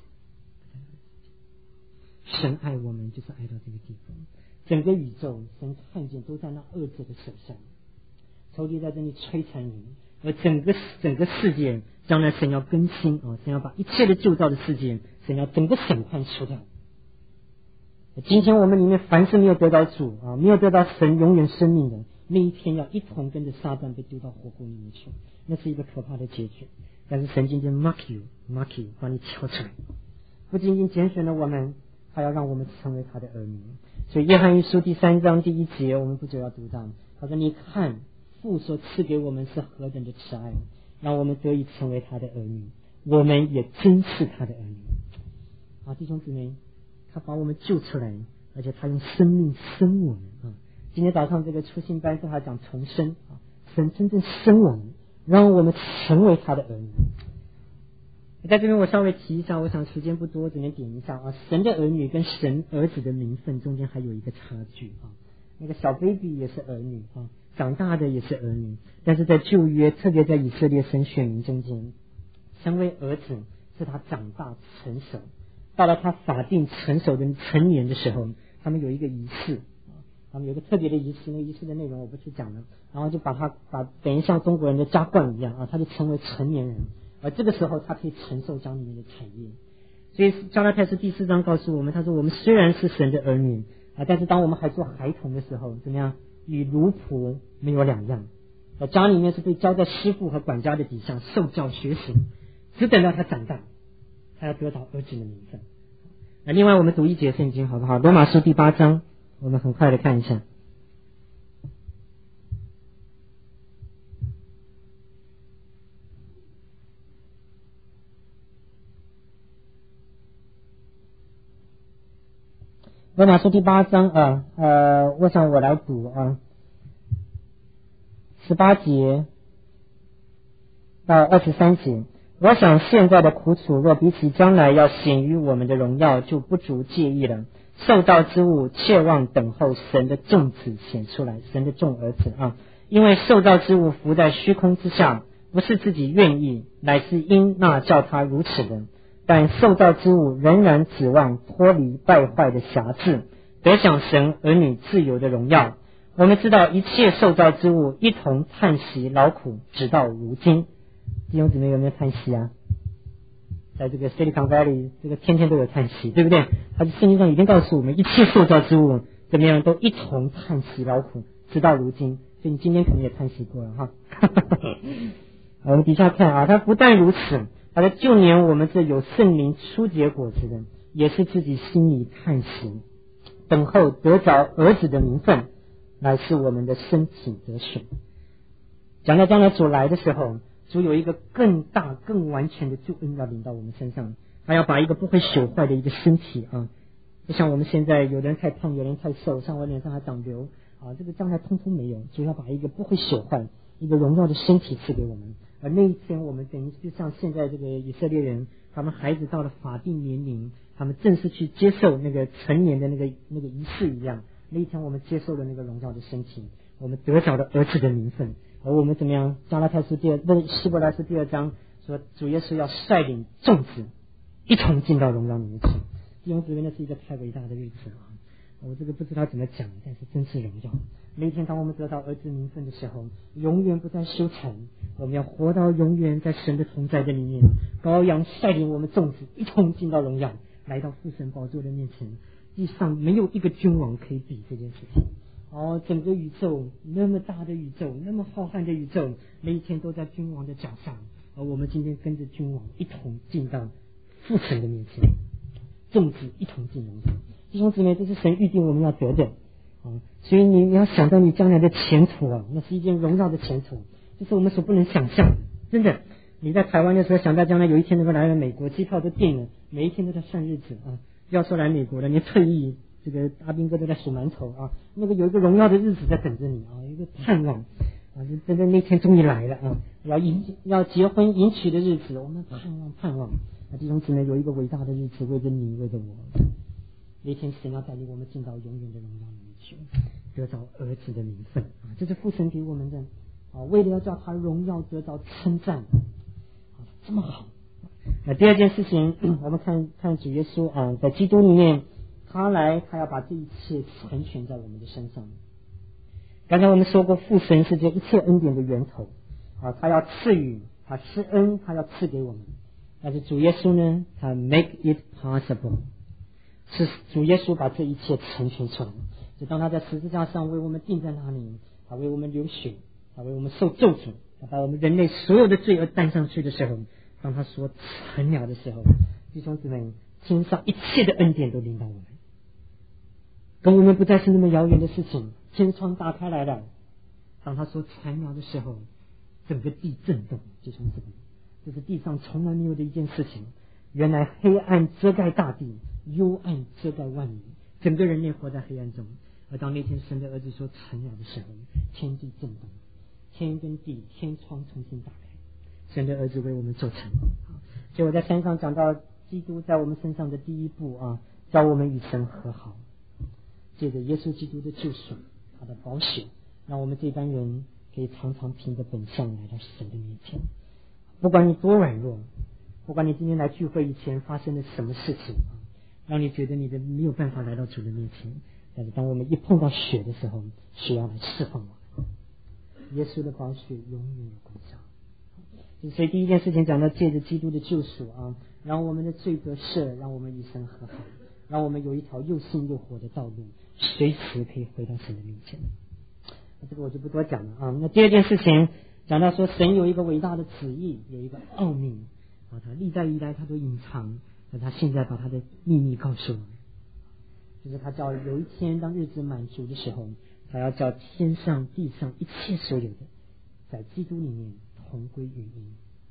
情。神爱我们就是爱到这个地方，整个宇宙神看见都在那恶者的手上，仇敌在这里摧残人，而整个整个世界将来神要更新啊，神要把一切的旧造的世界，神要整个审判除掉。今天我们里面凡是没有得到主啊，没有得到神永远生命的那一天，要一同跟着撒旦被丢到火湖里面去，那是一个可怕的结局。但是神今天 mark you mark you 把你挑出来，不仅仅拣选了我们，还要让我们成为他的儿女。所以约翰一书第三章第一节我们不久要读到，他说，你看父所赐给我们是何等的慈爱，让我们得以成为他的儿女，我们也真是他的儿女啊。弟兄姊妹，他把我们救出来，而且他用生命生我们啊。今天早上这个初信班正好讲重生啊，神真正生我们，让我们成为他的儿女。在这边我稍微提一下，我想时间不多，只能点一下啊。神的儿女跟神儿子的名分中间还有一个差距啊。那个小 baby 也是儿女啊，长大的也是儿女，但是在旧约，特别在以色列神选民中间，成为儿子是他长大成熟，到了他法定成熟的成年的时候，他们有一个仪式啊，他们有一个特别的仪式，那个仪式的内容我不去讲了，然后就把他把等于像中国人的加冠一样啊，他就成为成年人，而这个时候他可以承受家里面的产业。所以加拉太书第四章告诉我们，他说我们虽然是神的儿女啊，但是当我们还做孩童的时候，怎么样？与奴仆没有两样，在家里面是被交在师傅和管家的底下受教学习，只等到他长大，他要得到儿子的名分。那另外我们读一节圣经好不好？罗马书第八章，我们很快的看一下。罗马书第八章啊，呃，我想我来读啊，十八节到二十三节。我想现在的苦楚，若比起将来要显于我们的荣耀，就不足介意了。受造之物切望等候神的众子显出来，神的众儿子啊，因为受造之物浮在虚空之下，不是自己愿意，乃是因那叫他如此的。但受造之物仍然指望脱离败坏的辖制，得享神儿女自由的荣耀。我们知道一切受造之物一同叹息劳苦，直到如今。弟兄姊妹有没有叹息啊？在这个 Silicon Valley 这个天天都有叹息，对不对？他圣经上已经告诉我们，一切受造之物怎么样都一同叹息劳苦，直到如今。所以你今天可能也叹息过了哈。我们底下看啊，他不但如此，他的就连我们这有圣灵初结果子的，也是自己心里叹息，等候得着儿子的名分，乃是我们的身体得选。讲到将来主来的时候，主有一个更大更完全的救恩要临到我们身上，他要把一个不会朽坏的一个身体啊，就像我们现在有人太胖有人太瘦，像我脸上还长瘤啊，这个将来通通没有，主要把一个不会朽坏一个荣耀的身体赐给我们。而那一天我们等于就像现在这个以色列人，他们孩子到了法定年龄，他们正式去接受那个成年的那个那个仪式一样， 那一天我们接受了那个荣耀的身体，我们得着了儿子的名分，而我们怎么样？加拉太书第二，不是希伯来书第二章说，主耶稣要率领众子一同进到荣耀里面去。弟兄姊妹，那是一个太伟大的日子啊！我这个不知道怎么讲，但是真是荣耀。那一天，当我们得到儿子名分的时候，永远不再羞惭，我们要活到永远在神的同在的里面。羔羊率领我们众子一同进到荣耀，来到父神宝座的面前。地上没有一个君王可以比这件事情。哦，整个宇宙那么大的宇宙，那么浩瀚的宇宙，那一天都在君王的脚上，而我们今天跟着君王一同进到父神的面前，众子一同进荣耀。弟兄姊妹，这是神预定我们要得的啊！所以你你要想到你将来的前途啊，那是一件荣耀的前途，这是我们所不能想象的。真的，你在台湾的时候想到将来有一天能够来到美国，机票都订了，每一天都在算日子啊！不要说来美国了，连退役这个阿兵哥都在数馒头啊！那个有一个荣耀的日子在等着你啊，有一个盼望啊！真的那天终于来了啊！要迎要结婚迎娶的日子，我们盼望盼望啊！弟兄姊妹，有一个伟大的日子为着你，为着我。那天神要带领我们进到永远的荣耀里面去，得着儿子的名分啊！这是父神给我们的啊，为了要叫他荣耀得着称赞啊，这么好。那第二件事情，我们看看主耶稣啊，在基督里面，他来，他要把这一切成全在我们的身上。刚才我们说过，父神是这一切恩典的源头啊，他要赐予，他施恩，他要赐给我们。但是主耶稣呢，他 make it possible。是主耶稣把这一切成全出来，就当他在十字架上为我们钉在那里，他为我们流血，他为我们受咒诅，他把我们人类所有的罪恶担上去的时候，当他说成了的时候，弟兄姊妹，天上一切的恩典都临到我们，跟我们不再是那么遥远的事情，天窗打开来了。当他说成了的时候，整个地震动，弟兄姊妹，这是地上从来没有的一件事情。原来黑暗遮盖大地，幽暗遮盖万民，整个人类活在黑暗中。而当那天神的儿子说成了的时候，天地震动，天跟地天窗重新打开，神的儿子为我们做成。所以我在山上讲到基督在我们身上的第一步啊，教我们与神和好，借着耶稣基督的救赎，他的宝血，让我们这班人可以常常凭着本相来到神的面前。不管你多软弱，不管你今天来聚会以前发生了什么事情，让你觉得你的没有办法来到主的面前，但是当我们一碰到血的时候，血要来释放我们。耶稣的宝血永远有功效。所以第一件事情讲到借着基督的救赎啊，让我们的罪得赦，让我们与神和好，让我们有一条又新又活的道路，随时可以回到神的面前。这个我就不多讲了啊。那第二件事情讲到说，神有一个伟大的旨意，有一个奥秘啊，他历代以来他都隐藏，但他现在把他的秘密告诉我们，就是他叫有一天当日子满足的时候，他要叫天上地上一切所有的，在基督里面同归于一。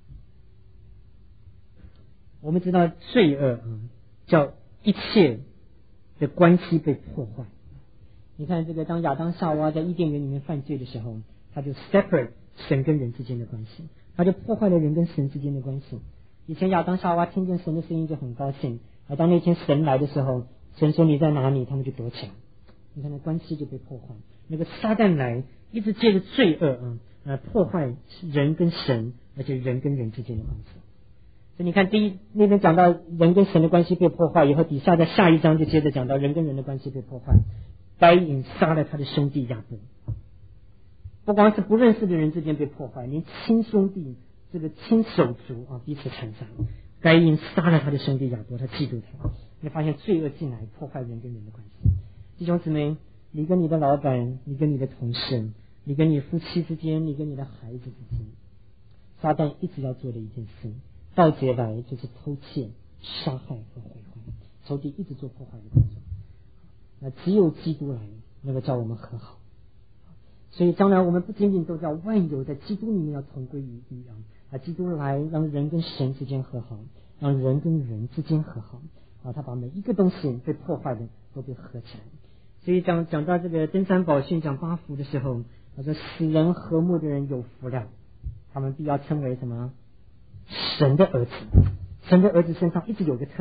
我们知道罪恶啊，叫一切的关系被破坏。你看这个，当亚当夏娃在伊甸园里面犯罪的时候，他就 separate 神跟人之间的关系，他就破坏了人跟神之间的关系。以前亚当夏娃听见神的声音就很高兴，而当那天神来的时候，神说你在哪里，他们就躲起来。你看那关系就被破坏。那个撒旦来一直借着罪恶啊，呃，破坏人跟神，而且人跟人之间的关系。所以你看，第一那边讲到人跟神的关系被破坏以后，底下在下一章就接着讲到人跟人的关系被破坏。该隐杀了他的兄弟亚伯，不光是不认识的人之间被破坏，连亲兄弟这个亲手足啊彼此残杀。该隐杀了他的兄弟亚伯，他嫉妒他。你发现罪恶进来破坏人跟人的关系。弟兄姊妹，你跟你的老板，你跟你的同事，你跟你夫妻之间，你跟你的孩子之间，撒旦一直要做的一件事，盗劫来就是偷窃、杀害和毁坏，仇敌一直做破坏的工作。那只有基督来能够叫我们和好。所以将来我们不仅仅都叫万有在基督里面要同归于一啊，啊，基督来让人跟神之间和好，让人跟人之间和好啊，他把每一个东西被破坏的都被合起来。所以讲讲到这个登山宝训讲八福的时候，他说使人和睦的人有福了，他们必要称为什么？神的儿子。神的儿子身上一直有个特点，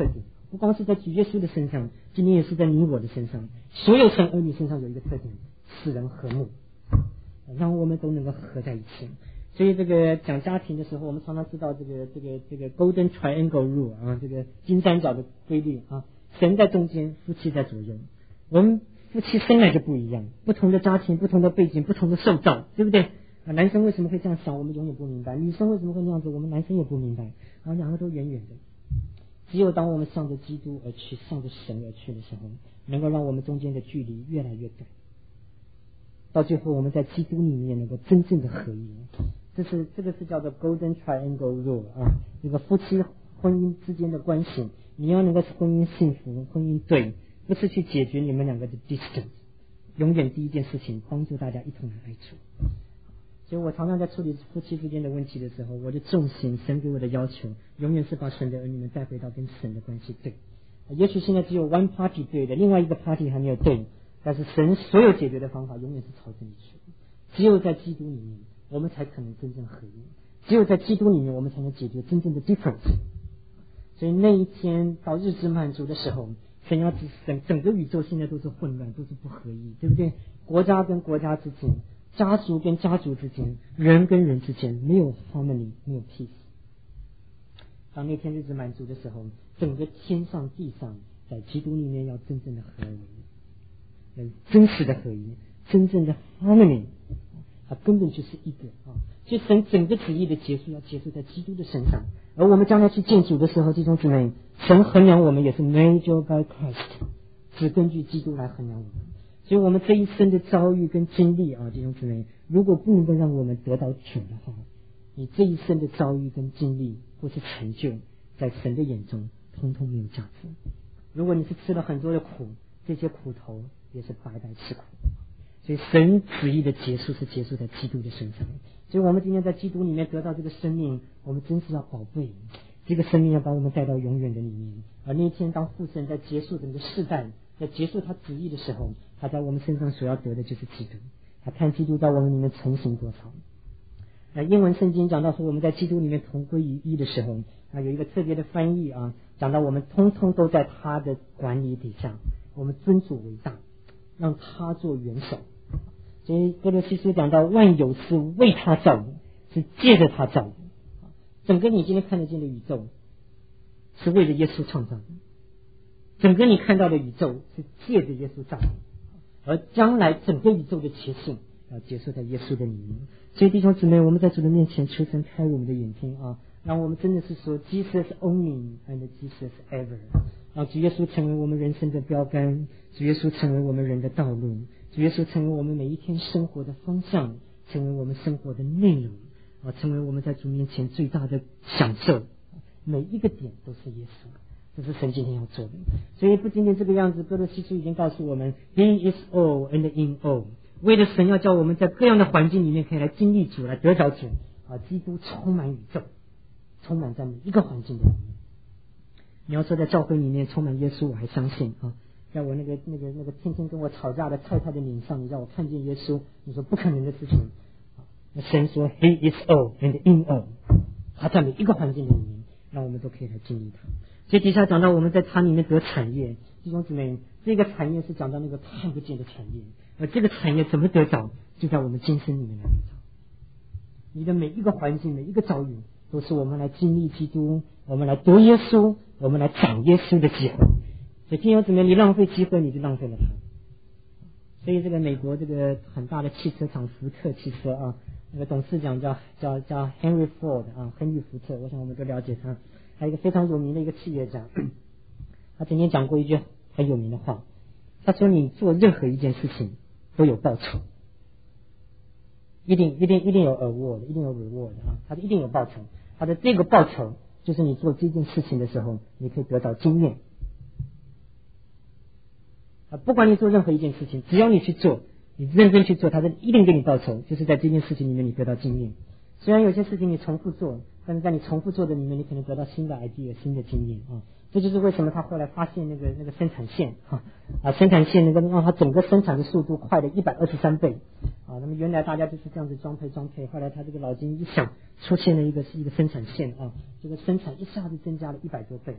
不光是在主耶稣的身上，今天也是在你我的身上。所有神儿女身上有一个特点，使人和睦，让我们都能够合在一起。所以这个讲家庭的时候，我们常常知道这个这个这个 Golden Triangle Rule 啊，这个金三角的规律啊，神在中间，夫妻在左右。我们夫妻生来就不一样，不同的家庭、不同的背景、不同的受造，对不对？啊，男生为什么会这样想，我们永远不明白；女生为什么会那样子，我们男生也不明白。然后两个都远远的，只有当我们向着基督而去，向着神而去的时候，能够让我们中间的距离越来越短，到最后我们在基督里面能够真正的合一。这是这个是叫做 Golden Triangle Rule 啊，这个夫妻婚姻之间的关系，你要能够婚姻幸福，婚姻对，不是去解决你们两个的 distance， 永远第一件事情帮助大家一同来爱主。所以我常常在处理夫妻之间的问题的时候，我的重心，神给我的要求永远是把神的儿女们带回到跟神的关系对。也许现在只有 one party 对的，另外一个 party 还没有对，但是神所有解决的方法永远是朝这里去。只有在基督里面，我们才可能真正合一，只有在基督里面，我们才能解决真正的 difference。 所以那一天到日之满足的时候，神要整整个宇宙现在都是混乱，都是不合一，对不对？国家跟国家之间，家族跟家族之间，人跟人之间没有 harmony， 没有 peace。 当那天日子满足的时候，整个天上地上在基督里面要真正的合一，真实的合一，真正的 harmony， 它根本就是一个啊！所以神整个旨意的结束要结束在基督的身上，而我们将来去见主的时候，弟兄姊妹，神衡量我们也是 measured by Christ， 只根据基督来衡量我们。所以我们这一生的遭遇跟经历啊，弟兄姊妹，如果不能够让我们得到主的话，你这一生的遭遇跟经历或是成就，在神的眼中通通没有价值。如果你是吃了很多的苦，这些苦头也是白白吃苦。所以神旨意的结束是结束在基督的身上。所以我们今天在基督里面得到这个生命，我们真是要宝贝这个生命，要把我们带到永远的里面。而那一天当父神在结束整个世代，在结束他旨意的时候，他在我们身上所要得的就是基督。他看基督在我们里面成型多少。那英文圣经讲到说我们在基督里面同归于一的时候，啊，有一个特别的翻译啊，讲到我们通通都在他的管理底下，我们尊主为大，让他做元首。所以哥罗西书讲到万有是为他造的，是借着他造的。整个你今天看得见的宇宙是为了耶稣创造的，整个你看到的宇宙是借着耶稣造的，而将来整个宇宙的结性要结束在耶稣的里面。所以弟兄姊妹，我们在主的面前求神开我们的眼睛啊，让我们真的是说 Jesus only and Jesus ever， 让主耶稣成为我们人生的标杆，主耶稣成为我们人的道路，主耶稣成为我们每一天生活的方向，成为我们生活的内容啊，成为我们在主面前最大的享受。每一个点都是耶稣，这是神今天要做的。所以不仅仅这个样子，哥罗西书已经告诉我们 He is all and in all， 为了神要叫我们在各样的环境里面可以来经历主，来得着主啊，基督充满宇宙，充满在每一个环境里面。你要说在教会里面充满耶稣，我还相信啊。在我那个那个那个天天跟我吵架的太太的脸上，你让我看见耶稣，你说不可能的事情。那神说 He is all and in all， 他在每一个环境里面，让我们都可以来经历他。所以底下讲到我们在他里面得产业，弟兄姊妹，这个产业是讲到那个看不见的产业，而这个产业怎么得着，就在我们今生里面来得着。你的每一个环境，每一个遭遇，都是我们来经历基督，我们来得耶稣，我们来长耶稣的机会。所以弟兄姊妹，你浪费机会，你就浪费了他。所以这个美国这个很大的汽车厂福特汽车啊，那个董事长叫叫叫 Henry Ford 啊，亨利福特，我想我们都了解他。还有一个非常有名的一个企业家，他曾经讲过一句很有名的话，他说你做任何一件事情都有报酬，一定一定一定有 award， 一定有 reward 啊，他一定有报酬。他的这个报酬就是你做这件事情的时候，你可以得到经验。啊，不管你做任何一件事情，只要你去做，你认真去做，他是一定给你报酬，就是在这件事情里面你得到经验。虽然有些事情你重复做，但是在你重复做的里面，你可能得到新的 idea， 新的经验啊。这就是为什么他后来发现那个那个生产线啊啊，生产线能够让他整个生产的速度快了一百二十三倍啊。那么原来大家就是这样子装配装配，后来他这个脑筋一想，出现了一个是一个生产线啊，这个生产一下子增加了一百多倍。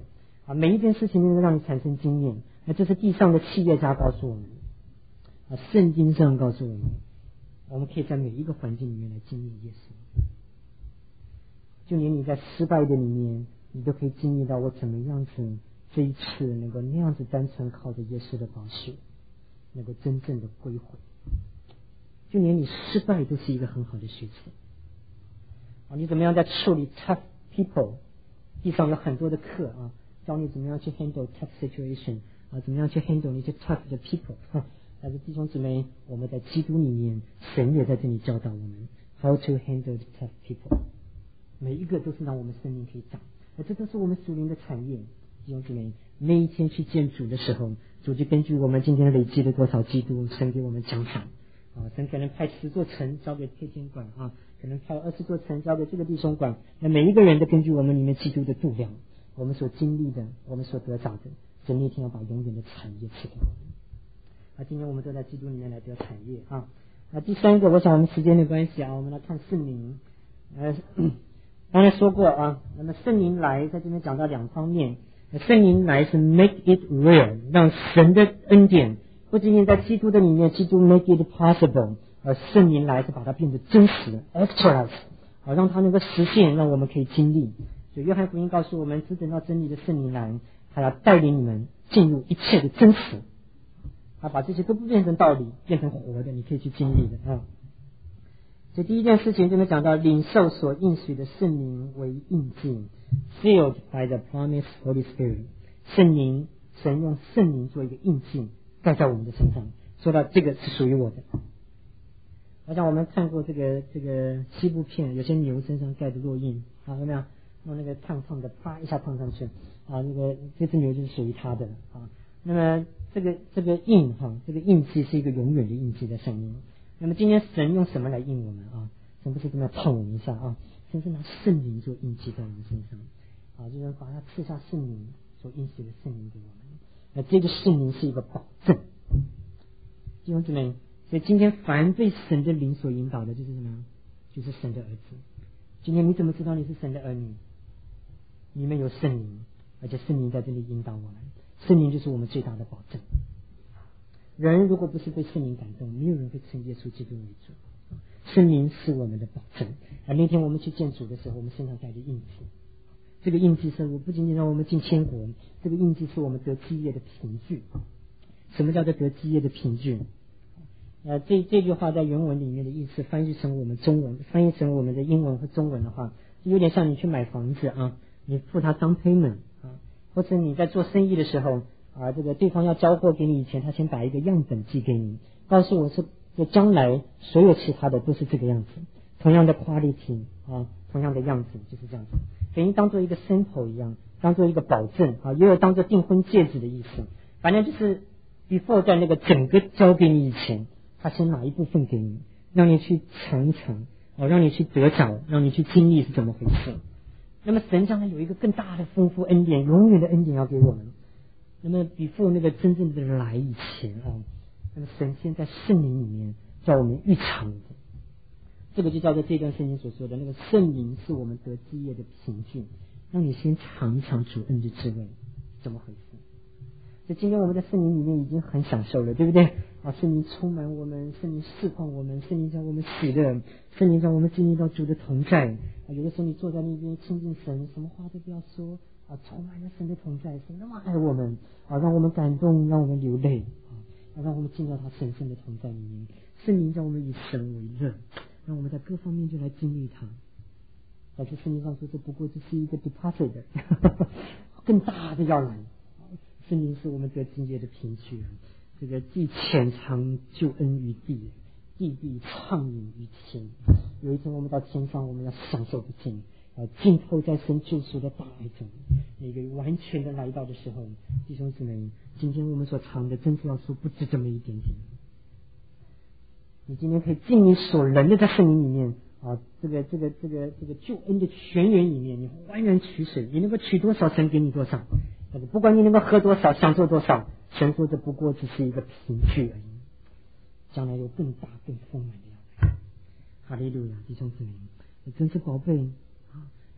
啊，每一件事情都能让你产生经验。那这是地上的企业家告诉我们，啊，圣经上告诉我们，我们可以在每一个环境里面来经历耶稣。就连你在失败的里面，你都可以经历到我怎么样子这一次能够那样子单纯靠着耶稣的宝血，能够真正的归回。就连你失败都是一个很好的学习。啊，你怎么样在处理 tough people？ 地上有很多的课啊，教你怎么样去 handle tough situation 啊，怎么样去 handle 那些 tough 的 people。但是弟兄姊妹，我们在基督里面，神也在这里教导我们 how to handle the tough people。每一个都是让我们生命可以长，而这都是我们属灵的产业。弟兄姊妹，那一天去见主的时候，主就根据我们今天累积了多少基督，神给我们奖赏。啊，神可能派十座城交给配监管啊，可能派二十座城交给这个弟兄管。那每一个人都根据我们里面基督的度量，我们所经历的，我们所得着的，神那天要把永远的产业赐给我们。啊，今天我们都在基督里面来得产业啊。那第三个，我想我们时间的关系啊，我们来看圣灵。呃，刚才说过啊，那么圣灵来在这边讲到两方面，圣灵来是 make it real， 让神的恩典不仅仅在基督的里面，基督 make it possible， 而圣灵来是把它变得真实 actualize， 好让它能够实现，让我们可以经历。所以约翰福音告诉我们，只等到真理的圣灵来，他要带领你们进入一切的真实，他把这些都不变成道理，变成活的，你可以去经历的啊。所以第一件事情这边讲到领受所应许的圣灵为印记 ，sealed by the promised Holy Spirit， 圣灵，神用圣灵做一个印记盖在我们的身上，说到这个是属于我的。好像我们看过这个这个西部片，有些牛身上盖的烙印啊，有没有？用那个烫烫的啪一下烫上去啊，那个这只牛就是属于他的啊。那么这个这个印哈，这个印记是一个永远的印记在上面。那么今天神用什么来印我们啊？神不是这么烫我们一下啊，神是拿圣灵做印记在我们身上啊，就是把它赐下圣灵所应许的圣灵给我们。那这个圣灵是一个保证，弟兄姊妹，所以今天凡被神的灵所引导的，就是什么样？就是神的儿子。今天你怎么知道你是神的儿女？里面有圣灵，而且圣灵在这里引导我们，圣灵就是我们最大的保证。人如果不是被圣灵感动，没有人会称耶稣基督为主。圣灵是我们的保证。而那天我们去见主的时候，我们身上带着印记，这个印记是我不仅仅让我们进天国，这个印记是我们得基业的凭据。什么叫做得基业的凭据？呃，这这句话在原文里面的意思，翻译成我们中文，翻译成我们的英文和中文的话，就有点像你去买房子啊，你付他down payment啊，或者你在做生意的时候啊，这个对方要交货给你以前，他先把一个样本寄给你，告诉我是这将来所有其他的都是这个样子，同样的 quality 啊，同样的样子就是这样子，等于当做一个 sample 一样，当做一个保证啊，也有当做订婚戒指的意思，反正就是 before 在那个整个交给你以前，他先拿一部分给你，让你去尝一尝啊，让你去得着，让你去经历是怎么回事。那么神将来有一个更大的丰富恩典，永远的恩典要给我们。那么before那个真正的来以前啊，那么神先在圣灵里面叫我们预尝的，这个就叫做这段圣经所说的那个圣灵是我们得基业的凭据，让你先尝一尝主恩的滋味，怎么回事？所以今天我们在圣灵里面已经很享受了，对不对啊？圣灵充满我们，圣灵释放我们，圣灵让我们喜乐，圣灵让我们经历到主的同在啊。有的时候你坐在那边亲近神，什么话都不要说啊，充满了神的同在，神那么爱我们啊，让我们感动，让我们流泪啊，让我们进到他神圣的同在里面。圣灵让我们以神为乐，让我们在各方面就来经历他。但是圣经上说，这不过只是一个 deposit， 更大的要来。圣灵是我们得基业的凭据，这个既潜藏救恩于地，地必畅饮于天。有一天我们到天上，我们要享受不尽，啊，浸透在神救赎的大爱中。那个完全的来到的时候，弟兄姊妹，今天我们所尝的，真是要说不止这么一点点。你今天可以尽你所能的在圣灵里面啊，这个这个这个这个救恩的泉源里面，你欢然取水，你能够取多少，神给你多少。不管你能够喝多少，享受多少，神说这不过只是一个凭据而已，将来有更大更丰满的要来。哈利路亚，弟兄姊妹，真是宝贝啊！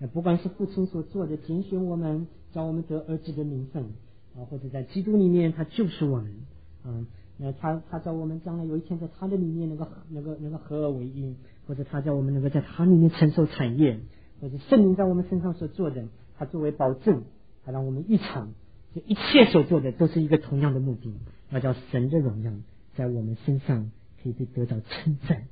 不管是父亲所做的拣选我们，叫我们得儿子的名分啊，或者在基督里面他就是我们啊，那他他叫我们将来有一天在他的里面能够能够能够合而为一，或者他叫我们能够在他里面承受产业，或者圣灵在我们身上所做的，他作为保证，他让我们预尝，这一切所做的都是一个同样的目的，那叫神的荣耀在我们身上可以被得到称赞。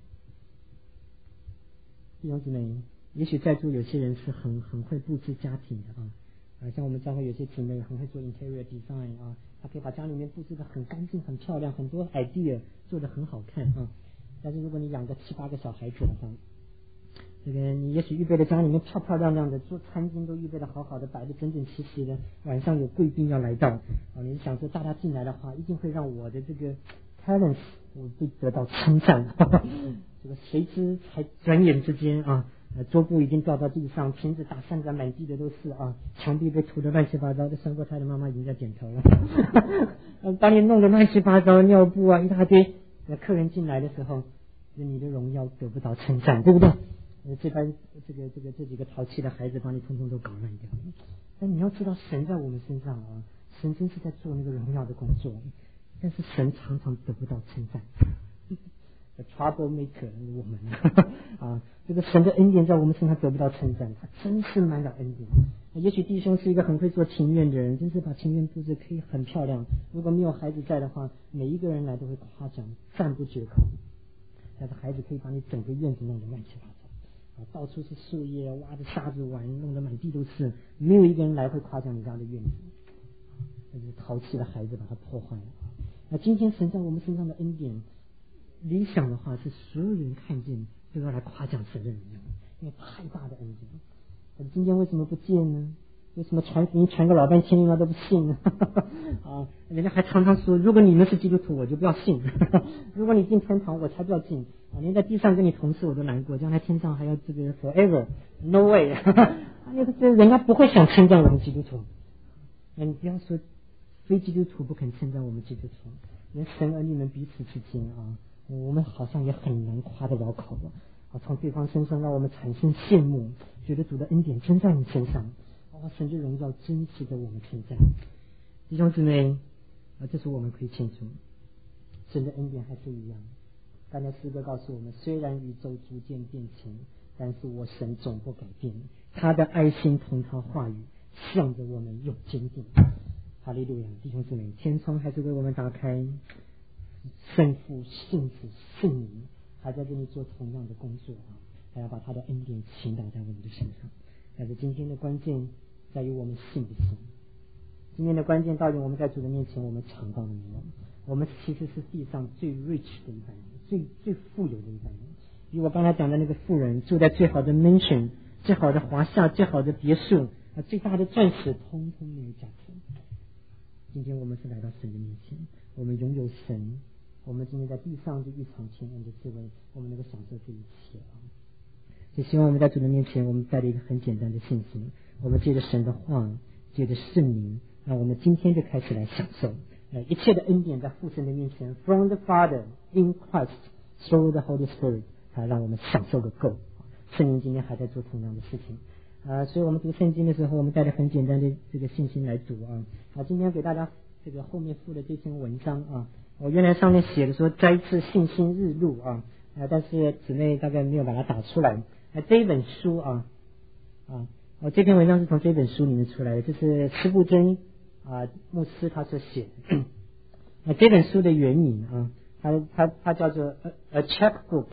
弟兄姊妹，也许在座有些人是很很会布置家庭的啊，啊，像我们教会有些姊妹很会做 interior design 啊，她可以把家里面布置得很干净、很漂亮，很多 idea 做得很好看啊。但是如果你养个七八个小孩子的话，这个你也许预备的家里面漂漂亮亮的，做餐巾都预备的好好的，摆得整整齐齐的，晚上有贵宾要来到啊，你想说大家进来的话，一定会让我的这个 talents 我会得到称赞。呵呵这个谁知才转眼之间啊，桌布已经掉到地上，瓶子打散在满地的都是啊，墙壁被涂得乱七八糟，这生过胎的妈妈已经在点头了。把你弄得乱七八糟，尿布啊一大堆，那客人进来的时候，你的荣耀得不到称赞，对不对？这班这个这个这几个淘气的孩子把你通通都搞乱掉。但你要知道，神在我们身上啊，神真是在做那个荣耀的工作，但是神常常得不到称赞。trouble maker 我们啊，这个神的恩典在我们身上得不到称赞，他真是满了恩典。也许弟兄是一个很会做庭院的人，真是把庭院布置可以很漂亮，如果没有孩子在的话，每一个人来都会夸奖赞不绝口。但是孩子可以把你整个院子弄得乱七八糟啊，到处是树叶，挖着沙子玩，弄得满地都是，没有一个人来会夸奖你家的院子。那就是淘气的孩子把它破坏了。那今天神在我们身上的恩典，理想的话是所有人看见都要来夸奖神的荣耀，因为太大的恩典。可是今天为什么不见呢？为什么传福音传个老半天人家都不信呢？啊，人家还常常说，如果你们是基督徒，我就不要信；如果你进天堂，我才不要进。啊，连在地上跟你同事我都难过，将来天上还要这个 forever no way。那个人家不会想称赞我们基督徒。那你不要说非基督徒不肯称赞我们基督徒，连神儿女们彼此之间啊，我们好像也很难夸得了口了。啊，从对方身上让我们产生羡慕，觉得主的恩典真在你身上。哦，神的荣耀真值得我们称赞。弟兄姊妹啊，这是我们可以清楚，神的恩典还是一样。刚才诗歌告诉我们，虽然宇宙逐渐变迁，但是我神总不改变，他的爱心同他话语向着我们永坚定。哈利路亚！弟兄姊妹，天窗还是为我们打开，圣父、圣子、圣灵还在这里做同样的工作啊，还要把他的恩典倾倒在我们的身上。但是今天的关键在于我们信不信。今天的关键到底我们在主的面前我们尝到了没有？我们其实是地上最 rich 的一般人，最最富有的一般人。比我刚才讲的那个富人，住在最好的 mansion， 最好的华夏，最好的别墅，最大的钻石，通通没有价值。今天我们是来到神的面前，我们拥有神，我们今天在地上就一场天恩的滋味，我们能够享受这一切啊！就希望我们在主的面前，我们带着一个很简单的信心，我们借着神的话，借着圣灵，让我们今天就开始来享受呃一切的恩典在父神的面前 ，from the Father in Christ through the Holy Spirit， 才让我们享受个够。圣灵今天还在做同样的事情啊、呃，所以我们读圣经的时候，我们带着很简单的这个信心来读啊。啊，今天给大家这个后面附的这篇文章啊，我原来上面写的说摘自信心日录啊，啊，但是姊妹大概没有把它打出来。啊，这一本书啊啊，我、哦、这篇文章是从这本书里面出来的，这是施布真啊牧师他所写的。啊，这本书的原名啊，它它它叫做 A, A Checkbook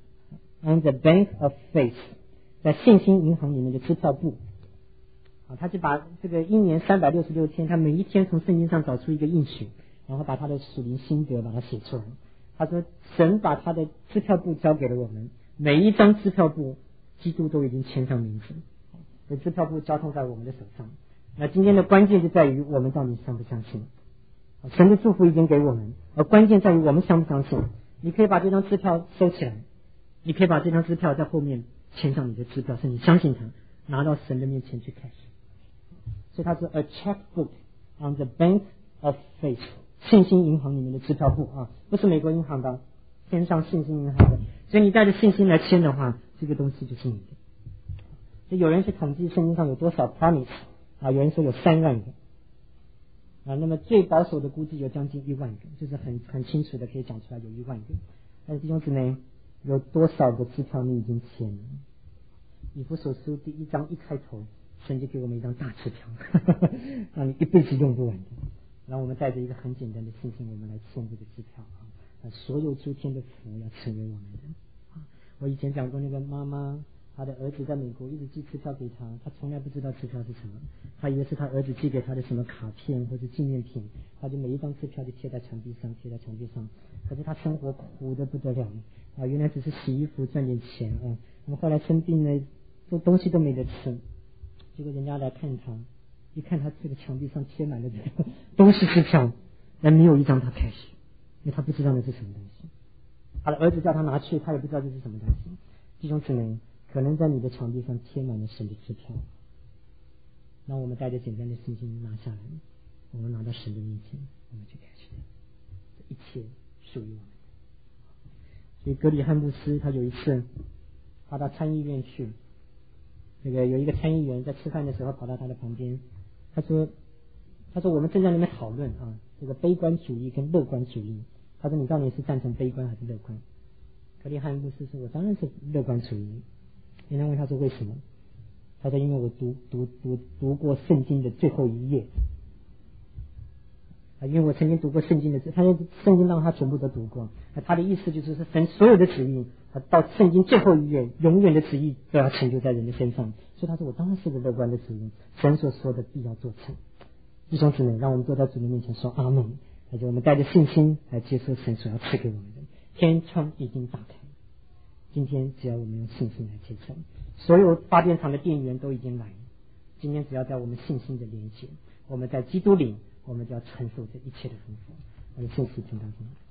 on the Bank of Faith， 在信心银行里面的支票簿。啊，他就把这个一年三百六十六天，他每一天从圣经上找出一个应许，然后把他的属灵心得把它写出来。他说，神把他的支票簿交给了我们，每一张支票簿基督都已经签上名字，这支票簿交通在我们的手上。那今天的关键就在于我们到底相不相信。神的祝福已经给我们，而关键在于我们相不相信。你可以把这张支票收起来，你可以把这张支票在后面签上你的支票，是你相信它，拿到神的面前去开始。所以它是 A Checkbook on the Bank of Faith， 信心银行里面的支票簿啊，不是美国银行的，天上信心银行的。所以你带着信心来签的话，这个东西就是你的。 所以有人去统计圣经上有多少 promise 啊，有人说有三万个啊，那么最保守的估计有将近一万个，就是很很清楚的可以讲出来有一万个。但是弟兄姊妹，有多少个支票你已经签了？以弗所书第一章一开头，神就给我们一张大支票，让你一辈子用不完的。然后我们带着一个很简单的信心，我们来签这个支票啊，所有诸天的福要成为我们的。我以前讲过，那个妈妈，她的儿子在美国一直寄支票给他，他从来不知道支票是什么，他以为是他儿子寄给他的什么卡片或者纪念品，他就每一张支票就贴在墙壁上，贴在墙壁上。可是他生活苦得不得了啊，原来只是洗衣服赚点钱啊，那么后来生病了，做东西都没得吃，结果人家来看他，一看他这个墙壁上贴满了都是支票，但没有一张他开始，因为他不知道那是什么东西。他的儿子叫他拿去，他也不知道这是什么东西。弟兄姊妹，可能在你的墙壁上贴满了神的支票，让我们带着简单的信心拿下来，我们拿到神的面前，我们去开始，这一切属于我们。所以格里汉牧师他有一次他到参议院去，这个有一个参议员在吃饭的时候跑到他的旁边，他说他说我们正在那边讨论啊，这个悲观主义跟乐观主义。他说你到底是赞成悲观还是乐观？格里汉牧师说我当然是乐观主义。人家问他说为什么？他说因为我读读读读过圣经的最后一页啊，因为我曾经读过圣经的，他说圣经让他全部都读过，他的意思就是说神所有的旨意到圣经最后一页永远的旨意都要成就在人的身上，所以他说我当然是个乐观的主义，神所说的必要做成。弟兄姊妹，让我们坐在主的面前说阿门，而且我们带着信心来接受神所要赐给我们的。天窗已经打开，今天只要我们用信心来接受，所有发电厂的电源都已经来了，今天只要在我们信心的连接，我们在基督里，我们就要承受这一切的丰富。我们信息听到这里。